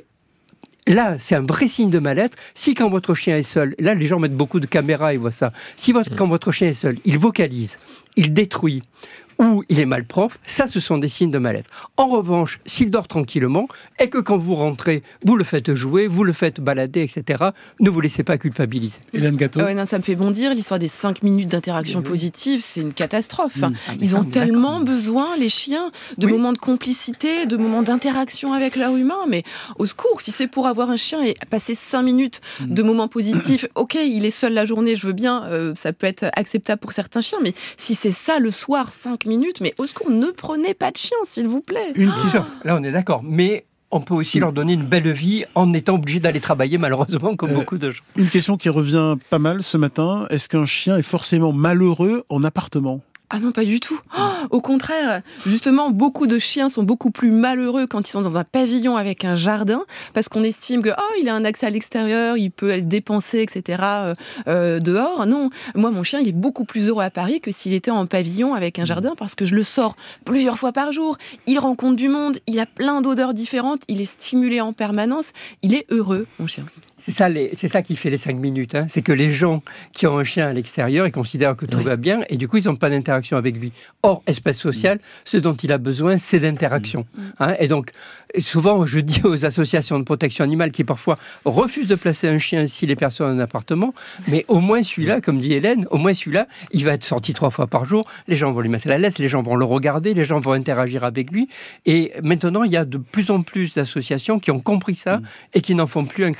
là, c'est un vrai signe de mal-être. Si quand votre chien est seul, là les gens mettent beaucoup de caméras, ils voient ça. Si votre, mmh. quand votre chien est seul, il vocalise, il détruit, ou il est malpropre, ça ce sont des signes de mal-être. En revanche, s'il dort tranquillement, et que quand vous rentrez, vous le faites jouer, vous le faites balader, et cetera, ne vous laissez pas culpabiliser. Hélène Gâteau. Ah ouais, non, ça me fait bondir, l'histoire des cinq minutes d'interaction oui. positive, c'est une catastrophe. Mmh. Ah, Ils ont tellement besoin, les chiens, de oui. moments de complicité, de moments d'interaction avec leur humain, mais au secours, si c'est pour avoir un chien et passer cinq minutes mmh. de moments positifs, ok, il est seul la journée, je veux bien, euh, ça peut être acceptable pour certains chiens, mais si c'est ça le soir, cinq minutes, mais au secours, ne prenez pas de chien, s'il vous plaît. Une question. Ah. Là, on est d'accord. Mais on peut aussi leur donner une belle vie en étant obligé d'aller travailler, malheureusement, comme euh, beaucoup de gens. Une question qui revient pas mal ce matin. Est-ce qu'un chien est forcément malheureux en appartement ? Ah non, pas du tout. Oh, au contraire, justement, beaucoup de chiens sont beaucoup plus malheureux quand ils sont dans un pavillon avec un jardin, parce qu'on estime que oh, il a un accès à l'extérieur, il peut se dépenser, et cetera. Euh, euh, dehors. Non, moi, mon chien, il est beaucoup plus heureux à Paris que s'il était en pavillon avec un jardin, parce que je le sors plusieurs fois par jour. Il rencontre du monde, il a plein d'odeurs différentes, il est stimulé en permanence. Il est heureux, mon chien. C'est ça, les, c'est ça qui fait les cinq minutes. Hein. C'est que les gens qui ont un chien à l'extérieur, ils considèrent que tout oui. va bien et du coup, ils n'ont pas d'interaction avec lui. Or, espèce sociale, mmh. ce dont il a besoin, c'est d'interaction. Mmh. Hein. Et donc, souvent, je dis aux associations de protection animale qui parfois refusent de placer un chien si les personnes ont un appartement, mais au moins celui-là, comme dit Hélène, au moins celui-là, il va être sorti trois fois par jour, les gens vont lui mettre la laisse, les gens vont le regarder, les gens vont interagir avec lui. Et maintenant, il y a de plus en plus d'associations qui ont compris ça mmh. et qui n'en font plus un critère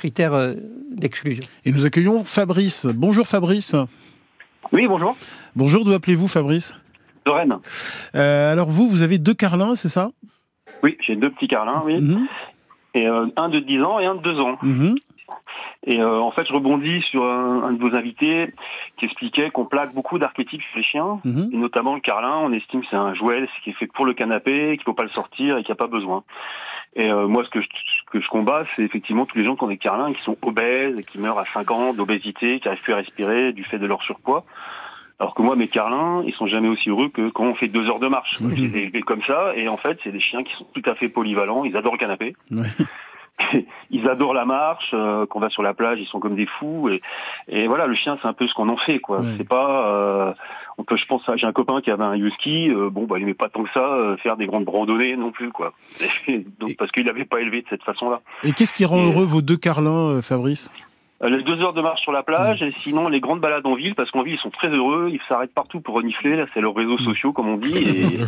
euh, d'exclusion. Et nous accueillons Fabrice. Bonjour Fabrice. Oui, bonjour. Bonjour, d'où appelez-vous Fabrice ? De Rennes. Euh, alors vous, vous avez deux carlins, c'est ça ? Oui, j'ai deux petits carlins, oui. Mmh. Et euh, un de dix ans et un de deux ans. Mmh. Et euh, en fait, je rebondis sur un, un de vos invités qui expliquait qu'on plaque beaucoup d'archétypes sur les chiens, mmh. et notamment le carlin, on estime que c'est un jouet, c'est qui est fait pour le canapé, qu'il ne faut pas le sortir et qu'il n'y a pas besoin. Et euh, moi, ce que, je, ce que je combats, c'est effectivement tous les gens qui ont des carlins, qui sont obèses, et qui meurent à cinq ans d'obésité, qui n'arrivent plus à respirer du fait de leur surpoids. Alors que moi, mes carlins, ils sont jamais aussi heureux que quand on fait deux heures de marche. Mmh. Je les ai élevés comme ça, et en fait, c'est des chiens qui sont tout à fait polyvalents, ils adorent le canapé. Ouais. Ils adorent la marche, euh, quand on va sur la plage, ils sont comme des fous, et, et voilà, le chien, c'est un peu ce qu'on en fait, quoi. Ouais. C'est pas, euh, on peut, je pense, j'ai un copain qui avait un husky, euh, bon, bah, il aimait pas tant que ça euh, faire des grandes randonnées non plus, quoi. Et, donc, parce qu'il l'avait pas élevé de cette façon-là. Et qu'est-ce qui rend et, heureux vos deux carlins, euh, Fabrice ? Les deux heures de marche sur la plage, et sinon les grandes balades en ville, parce qu'en ville ils sont très heureux, ils s'arrêtent partout pour renifler, là c'est leurs réseaux sociaux comme on dit, et,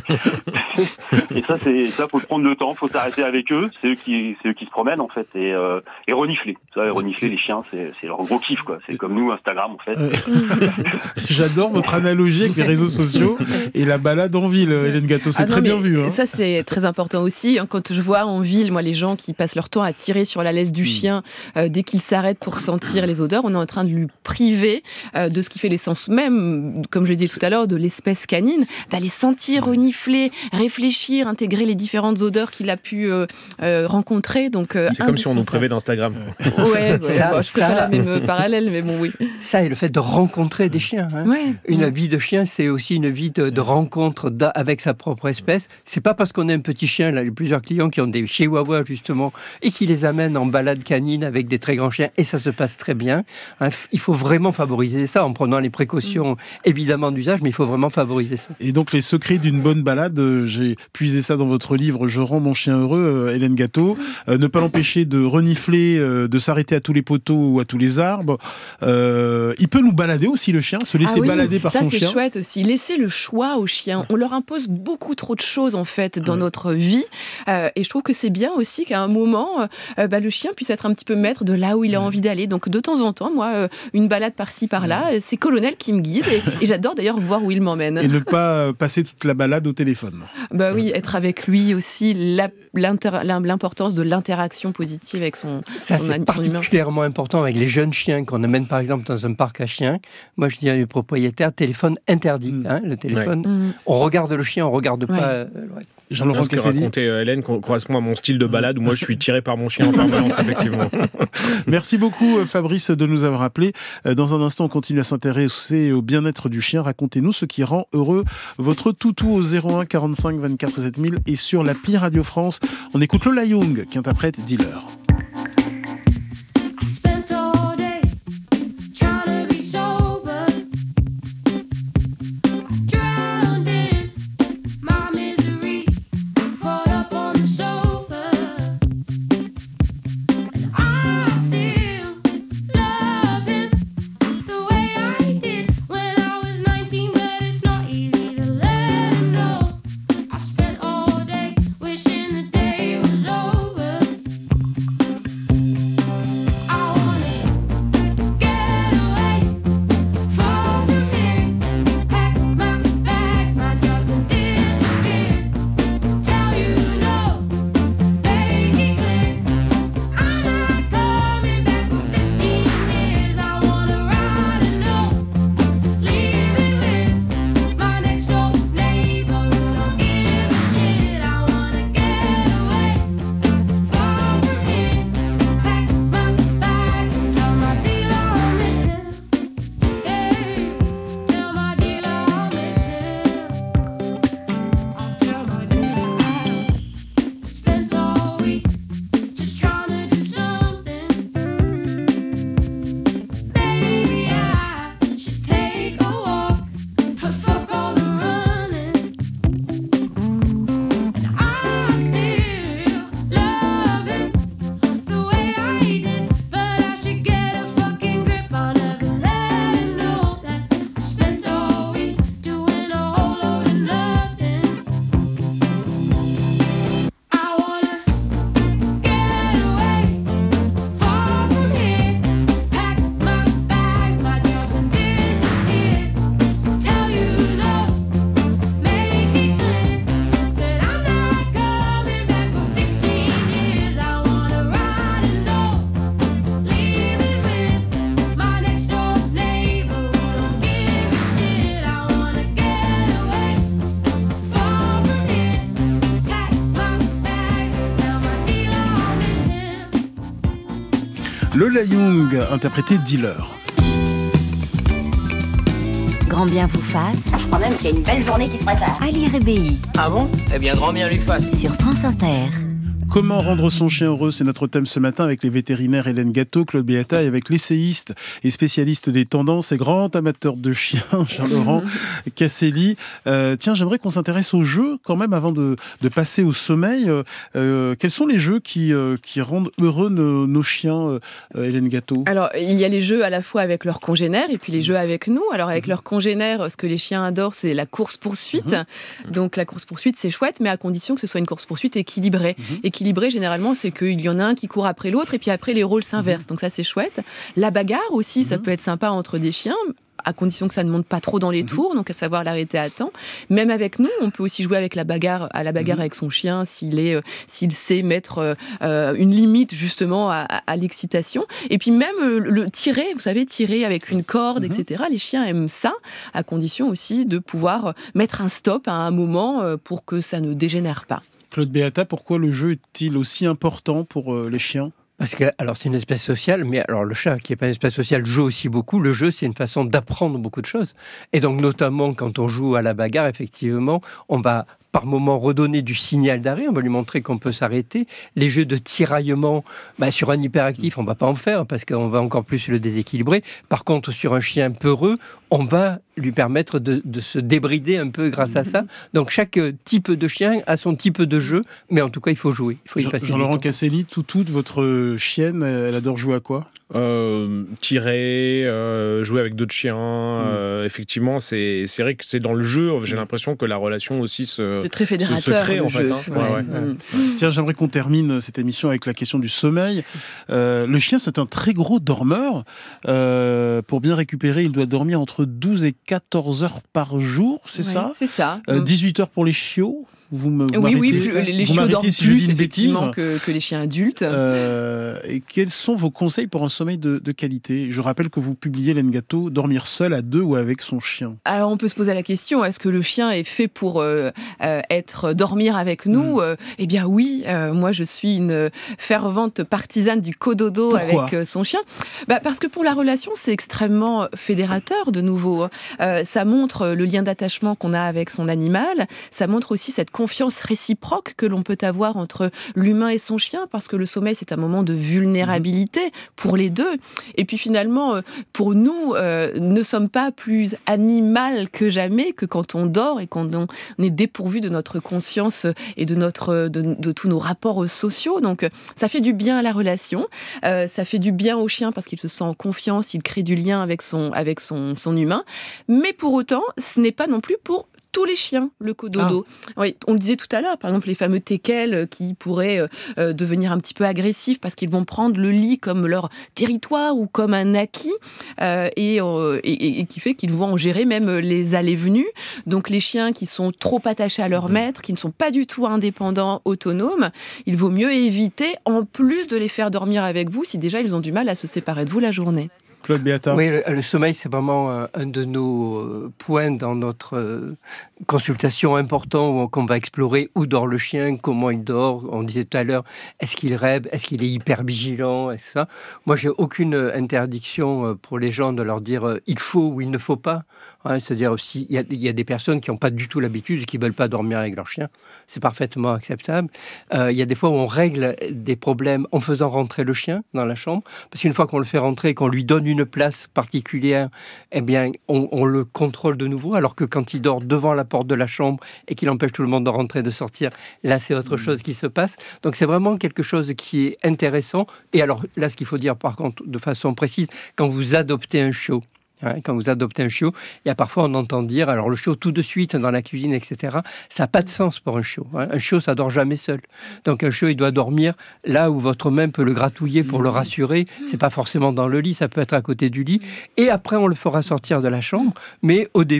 et ça c'est ça faut prendre le temps, faut s'arrêter avec eux, c'est eux qui c'est eux qui se promènent en fait, et, euh, et renifler. Ça, et renifler les chiens, c'est, c'est leur gros kiff quoi, c'est comme nous Instagram en fait. Euh, J'adore votre analogie avec les réseaux sociaux et la balade en ville, Hélène Gâteau, c'est ah non, très bien vu. Hein. Ça c'est très important aussi, hein, quand je vois en ville, moi les gens qui passent leur temps à tirer sur la laisse du mmh. chien euh, dès qu'ils s'arrêtent pour sentir les odeurs, on est en train de lui priver euh, de ce qui fait l'essence même, comme je l'ai dit tout à l'heure, de l'espèce canine, d'aller sentir, renifler, réfléchir, intégrer les différentes odeurs qu'il a pu euh, euh, rencontrer. Donc, euh, c'est comme si on nous privait d'Instagram. Ouais, ouais ça, bon, je ne fais pas la même parallèle, mais bon, oui. Ça et le fait de rencontrer des chiens. Hein. Ouais, une ouais. vie de chien, c'est aussi une vie de, de rencontre avec sa propre espèce. C'est pas parce qu'on a un petit chien, là, j'ai plusieurs clients qui ont des chihuahuas justement, et qui les amènent en balade canine avec des très grands chiens, et ça se passe très bien. Il faut vraiment favoriser ça en prenant les précautions évidemment d'usage, mais il faut vraiment favoriser ça. Et donc les secrets d'une bonne balade, euh, j'ai puisé ça dans votre livre Je rends mon chien heureux, euh, Hélène Gâteau. Euh, ne pas l'empêcher de renifler, euh, de s'arrêter à tous les poteaux ou à tous les arbres. Euh, il peut nous balader aussi le chien, se laisser ah oui, balader par son chien. Ça c'est chouette aussi. Laisser le choix aux chiens. On leur impose beaucoup trop de choses en fait dans ouais. notre vie, euh, et je trouve que c'est bien aussi qu'à un moment, euh, bah, le chien puisse être un petit peu maître de là où il a ouais. envie d'aller. Donc de temps en temps, moi, euh, une balade par-ci, par-là, ouais. c'est Colonel qui me guide et, et j'adore d'ailleurs voir où il m'emmène. Et ne pas passer toute la balade au téléphone. Bah oui, être avec lui aussi, la, l'importance de l'interaction positive avec son, ça, son, c'est son particulièrement humain. important avec les jeunes chiens qu'on amène par exemple dans un parc à chiens. Moi, je dis à mes propriétaires, téléphone interdit. Mmh. Hein, le téléphone, ouais. mmh. on regarde le chien, on regarde ouais. pas euh, le reste. Jean-Laurent Casselli. Ce que racontait euh, Hélène correspond à mon style de balade où moi je suis tiré par mon chien en permanence, effectivement. Merci beaucoup Fabrice de nous avoir appelés. Dans un instant, on continue à s'intéresser au bien-être du chien. Racontez-nous ce qui rend heureux votre toutou au zéro un quarante-cinq vingt-quatre sept mille et sur l'appli Radio France. On écoute Lola Young qui interprète Dealer. Lola Young, interprétée Dealer. Grand bien vous fasse. Je crois même qu'il y a une belle journée qui se prépare. Ali Rébéi. Ah bon ? Eh bien, grand bien lui fasse. Sur France Inter. Comment rendre son chien heureux, c'est notre thème ce matin avec les vétérinaires Hélène Gâteau, Claude Beata et avec l'essayiste et spécialiste des tendances et grand amateur de chiens, Jean-Laurent Casselli. Euh, tiens, j'aimerais qu'on s'intéresse aux jeux quand même avant de, de passer au sommeil. Euh, quels sont les jeux qui, euh, qui rendent heureux nos, nos chiens, euh, Hélène Gâteau ? Alors, il y a les jeux à la fois avec leurs congénères et puis les jeux avec nous. Alors, avec leurs congénères, ce que les chiens adorent, c'est la course-poursuite. Mmh. Donc, la course-poursuite, c'est chouette, mais à condition que ce soit une course-poursuite équilibrée. Mmh. Équilibré, généralement, c'est qu'il y en a un qui court après l'autre et puis après, les rôles s'inversent. Mmh. Donc ça, c'est chouette. La bagarre aussi, mmh. ça peut être sympa entre des chiens, à condition que ça ne monte pas trop dans les mmh. tours, donc à savoir l'arrêter à temps. Même avec nous, on peut aussi jouer avec la bagarre, à la bagarre mmh. avec son chien, s'il, est, euh, s'il sait mettre euh, une limite justement à, à, à l'excitation. Et puis même euh, le tirer, vous savez, tirer avec une corde, mmh. et cetera. Les chiens aiment ça, à condition aussi de pouvoir mettre un stop à un moment euh, pour que ça ne dégénère pas. Claude Beata, pourquoi le jeu est-il aussi important pour euh, les chiens ? Parce que, alors, c'est une espèce sociale, mais alors le chat, qui n'est pas une espèce sociale, joue aussi beaucoup. Le jeu, c'est une façon d'apprendre beaucoup de choses. Et donc, notamment, quand on joue à la bagarre, effectivement, on va par moment redonner du signal d'arrêt, on va lui montrer qu'on peut s'arrêter. Les jeux de tiraillement, bah, sur un hyperactif, on ne va pas en faire parce qu'on va encore plus le déséquilibrer. Par contre, sur un chien peureux, on va lui permettre de, de se débrider un peu grâce à ça. Donc chaque type de chien a son type de jeu, mais en tout cas, il faut jouer. Il faut y Jean, passer Jean-Laurent Casselli, Toutoute, votre chienne, elle adore jouer à quoi ? Euh, tirer, euh, jouer avec d'autres chiens. Mmh. Euh, effectivement, c'est, c'est vrai que c'est dans le jeu. J'ai l'impression que la relation aussi se, c'est très fédérateur, se, se crée en fait. Jeu, hein. ouais. Ouais, ouais. Mmh. Tiens, j'aimerais qu'on termine cette émission avec la question du sommeil. Euh, le chien, c'est un très gros dormeur. Euh, pour bien récupérer, il doit dormir entre douze et quatorze heures par jour, c'est ouais, ça ? C'est ça. Euh, dix-huit heures pour les chiots. Vous me, vous oui, oui, les, les vous chiots dorment si plus effectivement que, que les chiens adultes. Euh, et quels sont vos conseils pour un sommeil de, de qualité ? Je rappelle que vous publiez, Hélène Gâteau, dormir seul à deux ou avec son chien. Alors on peut se poser la question, est-ce que le chien est fait pour euh, euh, être dormir avec nous ? mmh. euh, Eh bien oui, euh, moi je suis une fervente partisane du cododo Pourquoi avec euh, son chien. Bah, parce que pour la relation, c'est extrêmement fédérateur de nouveau. Euh, ça montre le lien d'attachement qu'on a avec son animal, ça montre aussi cette confiance réciproque que l'on peut avoir entre l'humain et son chien, parce que le sommeil, c'est un moment de vulnérabilité pour les deux. Et puis finalement, pour nous, euh, ne sommes pas plus animal que jamais que quand on dort et quand on est dépourvu de notre conscience et de, notre, de, de tous nos rapports sociaux. Donc, ça fait du bien à la relation, euh, ça fait du bien au chien parce qu'il se sent en confiance, il crée du lien avec son, avec son, son humain. Mais pour autant, ce n'est pas non plus pour tous les chiens, le cododo. Ah. Oui, on le disait tout à l'heure, par exemple les fameux teckels qui pourraient euh, devenir un petit peu agressifs parce qu'ils vont prendre le lit comme leur territoire ou comme un acquis euh, et, euh, et, et qui fait qu'ils vont en gérer même les allées-venues. Donc les chiens qui sont trop attachés à leur maître, qui ne sont pas du tout indépendants, autonomes, il vaut mieux éviter, en plus de les faire dormir avec vous, si déjà ils ont du mal à se séparer de vous la journée. Claude Beata. Oui, le, le sommeil, c'est vraiment euh, un de nos euh, points dans notre euh, consultation important où, qu'on va explorer où dort le chien, comment il dort. On disait tout à l'heure, est-ce qu'il rêve, est-ce qu'il est hyper vigilant, et ça. Moi, j'ai aucune interdiction pour les gens de leur dire euh, il faut ou il ne faut pas. Hein, c'est-à-dire aussi, il y, y a des personnes qui n'ont pas du tout l'habitude et qui ne veulent pas dormir avec leur chien. C'est parfaitement acceptable. Euh, il y a des fois où on règle des problèmes en faisant rentrer le chien dans la chambre, parce qu'une fois qu'on le fait rentrer et qu'on lui donne une place particulière, eh bien, on, on le contrôle de nouveau, alors que quand il dort devant la porte de la chambre et qu'il empêche tout le monde de rentrer et de sortir, là, c'est autre mmh. chose qui se passe. Donc, c'est vraiment quelque chose qui est intéressant. Et alors, là, ce qu'il faut dire, par contre, de façon précise, quand vous adoptez un chiot, Hein, quand vous adoptez un chiot, il y a parfois on entend dire, alors le chiot tout de suite dans la cuisine, et cetera. Ça n'a pas de sens pour un chiot. Hein. Un chiot, ça dort jamais seul. Donc un chiot, il doit dormir là où votre main peut le gratouiller pour le rassurer. C'est pas forcément dans le lit, ça peut être à côté du lit. Et après, on le fera sortir de la chambre. Mais au début,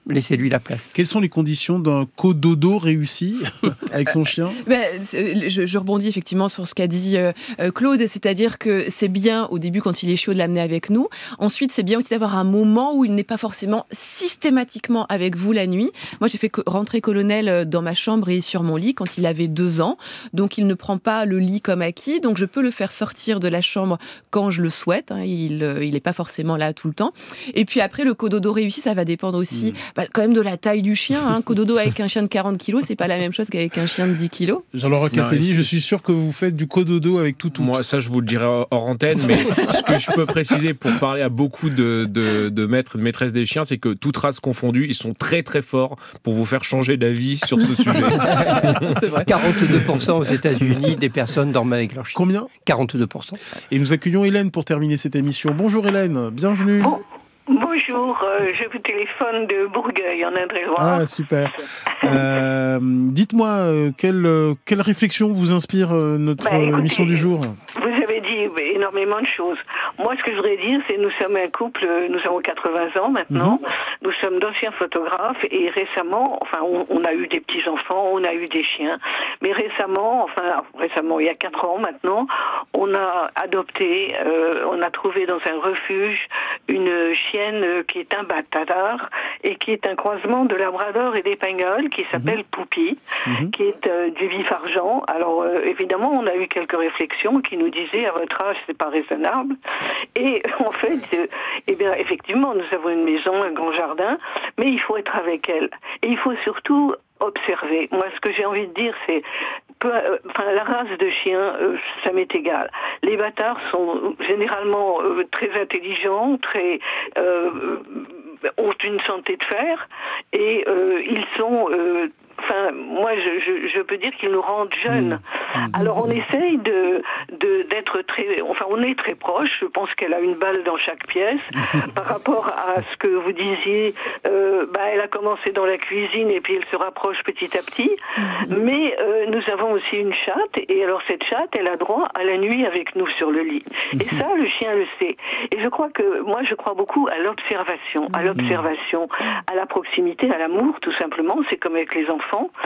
laissez-lui la place. Quelles sont les conditions d'un cododo réussi avec son chien? ben, je, je rebondis effectivement sur ce qu'a dit euh, Claude, c'est-à-dire que c'est bien au début quand il est chaud de l'amener avec nous. Ensuite, c'est bien aussi d'avoir un moment où il n'est pas forcément systématiquement avec vous la nuit. Moi, j'ai fait rentrer Colonel dans ma chambre et sur mon lit quand il avait deux ans. Donc, il ne prend pas le lit comme acquis. Donc, je peux le faire sortir de la chambre quand je le souhaite. Hein. Il n'est pas forcément là tout le temps. Et puis après, le cododo réussi, ça va dépendre aussi mmh. bah, quand même de la taille du chien. Hein. Cododo avec un chien de quarante kilos, c'est pas la même chose qu'avec un chien de dix kilos. Jean-Laurent Casselli, je suis sûr que vous faites du cododo avec tout tout. Moi, ça, je vous le dirai hors antenne, mais ce que je peux préciser pour parler à beaucoup de, de, de maîtres, de maîtresses des chiens, c'est que toute race confondue, ils sont très très forts pour vous faire changer d'avis sur ce sujet. C'est vrai. quarante-deux pour cent aux États-Unis des personnes dorment avec leur chien. Combien ? quarante-deux pour cent. Et nous accueillons Hélène pour terminer cette émission. Bonjour Hélène, bienvenue. Bon. Bonjour, euh, je vous téléphone de Bourgueil en Indre-et-Loire. Ah super. Euh, dites-moi euh, quelle euh, quelle réflexion vous inspire euh, notre bah, écoutez, émission du jour. Vous avez dit énormément de choses. Moi, ce que je voudrais dire, c'est que nous sommes un couple, nous avons quatre-vingts ans maintenant. Mm-hmm. Nous sommes d'anciens photographes et récemment, enfin, on, on a eu des petits enfants, on a eu des chiens, mais récemment, enfin récemment, il y a quatre ans maintenant, on a adopté, euh, on a trouvé dans un refuge une chienne qui est un bâtard et qui est un croisement de labrador et d'épingle qui s'appelle mmh. Poupie, mmh. qui est euh, du vif argent. Alors euh, évidemment, on a eu quelques réflexions qui nous disaient à votre âge c'est pas raisonnable. Et en fait, euh, eh bien effectivement, nous avons une maison, un grand jardin, mais il faut être avec elle. Et il faut surtout observer. Moi, ce que j'ai envie de dire, c'est peu, euh, enfin, la race de chien, euh, ça m'est égal. Les bâtards sont généralement euh, très intelligents, très euh, ont une santé de fer, et euh, ils sont euh, Enfin, moi, je, je, je peux dire qu'ils nous rendent jeunes. Mmh. Alors, on essaye de, de, d'être très... Enfin, on est très proche. Je pense qu'elle a une balle dans chaque pièce. Par rapport à ce que vous disiez, euh, bah, elle a commencé dans la cuisine et puis elle se rapproche petit à petit. Mmh. Mais euh, nous avons aussi une chatte. Et alors, cette chatte, elle a droit à la nuit avec nous sur le lit. Mmh. Et ça, le chien le sait. Et je crois que... Moi, je crois beaucoup à l'observation. À l'observation, à la proximité, à l'amour, tout simplement. C'est comme avec les enfants.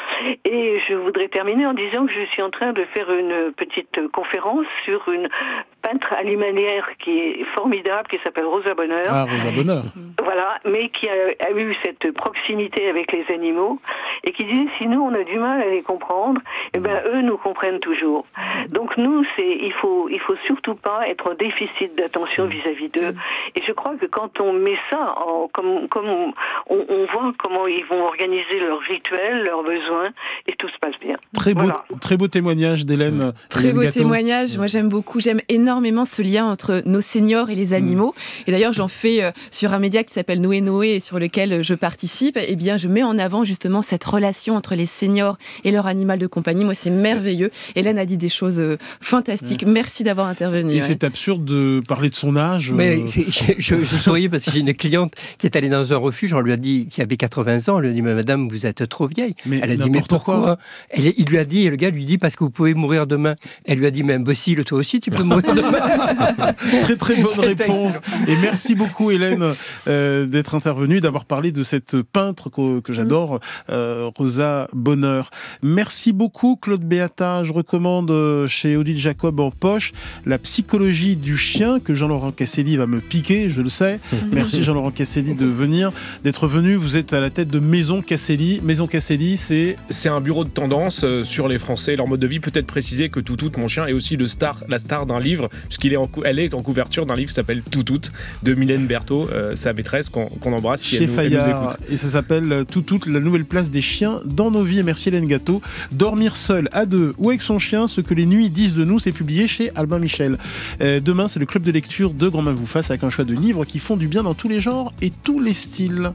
Et je voudrais terminer en disant que je suis en train de faire une petite conférence sur une peintre animalière qui est formidable, qui s'appelle Rosa Bonheur. Ah, Rosa Bonheur. Voilà, mais qui a, a eu cette proximité avec les animaux et qui disait si nous on a du mal à les comprendre, eh ben eux nous comprennent toujours. Donc nous, c'est il faut il faut surtout pas être en déficit d'attention vis-à-vis d'eux. Et je crois que quand on met ça en, comme comme on, on voit comment ils vont organiser leurs rituels, leurs besoins, et tout se passe bien. Très beau, voilà. Très beau témoignage d'Hélène. Très Hélène beau Gâteau. témoignage. Moi, j'aime beaucoup. J'aime énormément ce lien entre nos seniors et les animaux. Mmh. Et d'ailleurs, j'en fais euh, sur un média qui s'appelle Noé Noé et sur lequel je participe. Eh bien, je mets en avant justement cette relation entre les seniors et leur animal de compagnie. Moi, c'est merveilleux. Hélène a dit des choses euh, fantastiques. Mmh. Merci d'avoir intervenu. Et ouais. c'est absurde de parler de son âge. Mais je, je, je souriais parce que j'ai une cliente qui est allée dans un refuge. On lui a dit, qui avait quatre-vingts ans. On lui a dit, mais madame, vous êtes trop vieille. Mais elle a dit, mais pourquoi quoi Elle, il lui a dit, et le gars lui dit, parce que vous pouvez mourir demain. Elle lui a dit, mais imbécile, toi aussi, tu peux mourir demain. Très très bonne c'est réponse. Excellent. Et merci beaucoup Hélène euh, d'être intervenue, d'avoir parlé de cette peintre que, que j'adore, euh, Rosa Bonheur. Merci beaucoup Claude Beata. Je recommande euh, chez Odile Jacob en poche La psychologie du chien que Jean-Laurent Casselli va me piquer, je le sais. Merci Jean-Laurent Casselli de venir, d'être venu. Vous êtes à la tête de Maison Casselli. Maison Casselli, c'est... C'est un bureau de tendance euh, sur les Français, leur mode de vie. Peut-être préciser que Toutout, mon chien, est aussi le star, la star d'un livre, puisqu'il est en, elle est en couverture d'un livre qui s'appelle Toutout, de Mylène Berthaud, euh, sa maîtresse, qu'on, qu'on embrasse si chez elle nous, elle nous écoute. Et ça s'appelle Toutout, la nouvelle place des chiens dans nos vies. Merci Hélène Gâteau. Dormir seul, à deux ou avec son chien, ce que les nuits disent de nous, c'est publié chez Albin Michel. Euh, demain, c'est le club de lecture de Grand Main vous fasse avec un choix de livres qui font du bien dans tous les genres et tous les styles.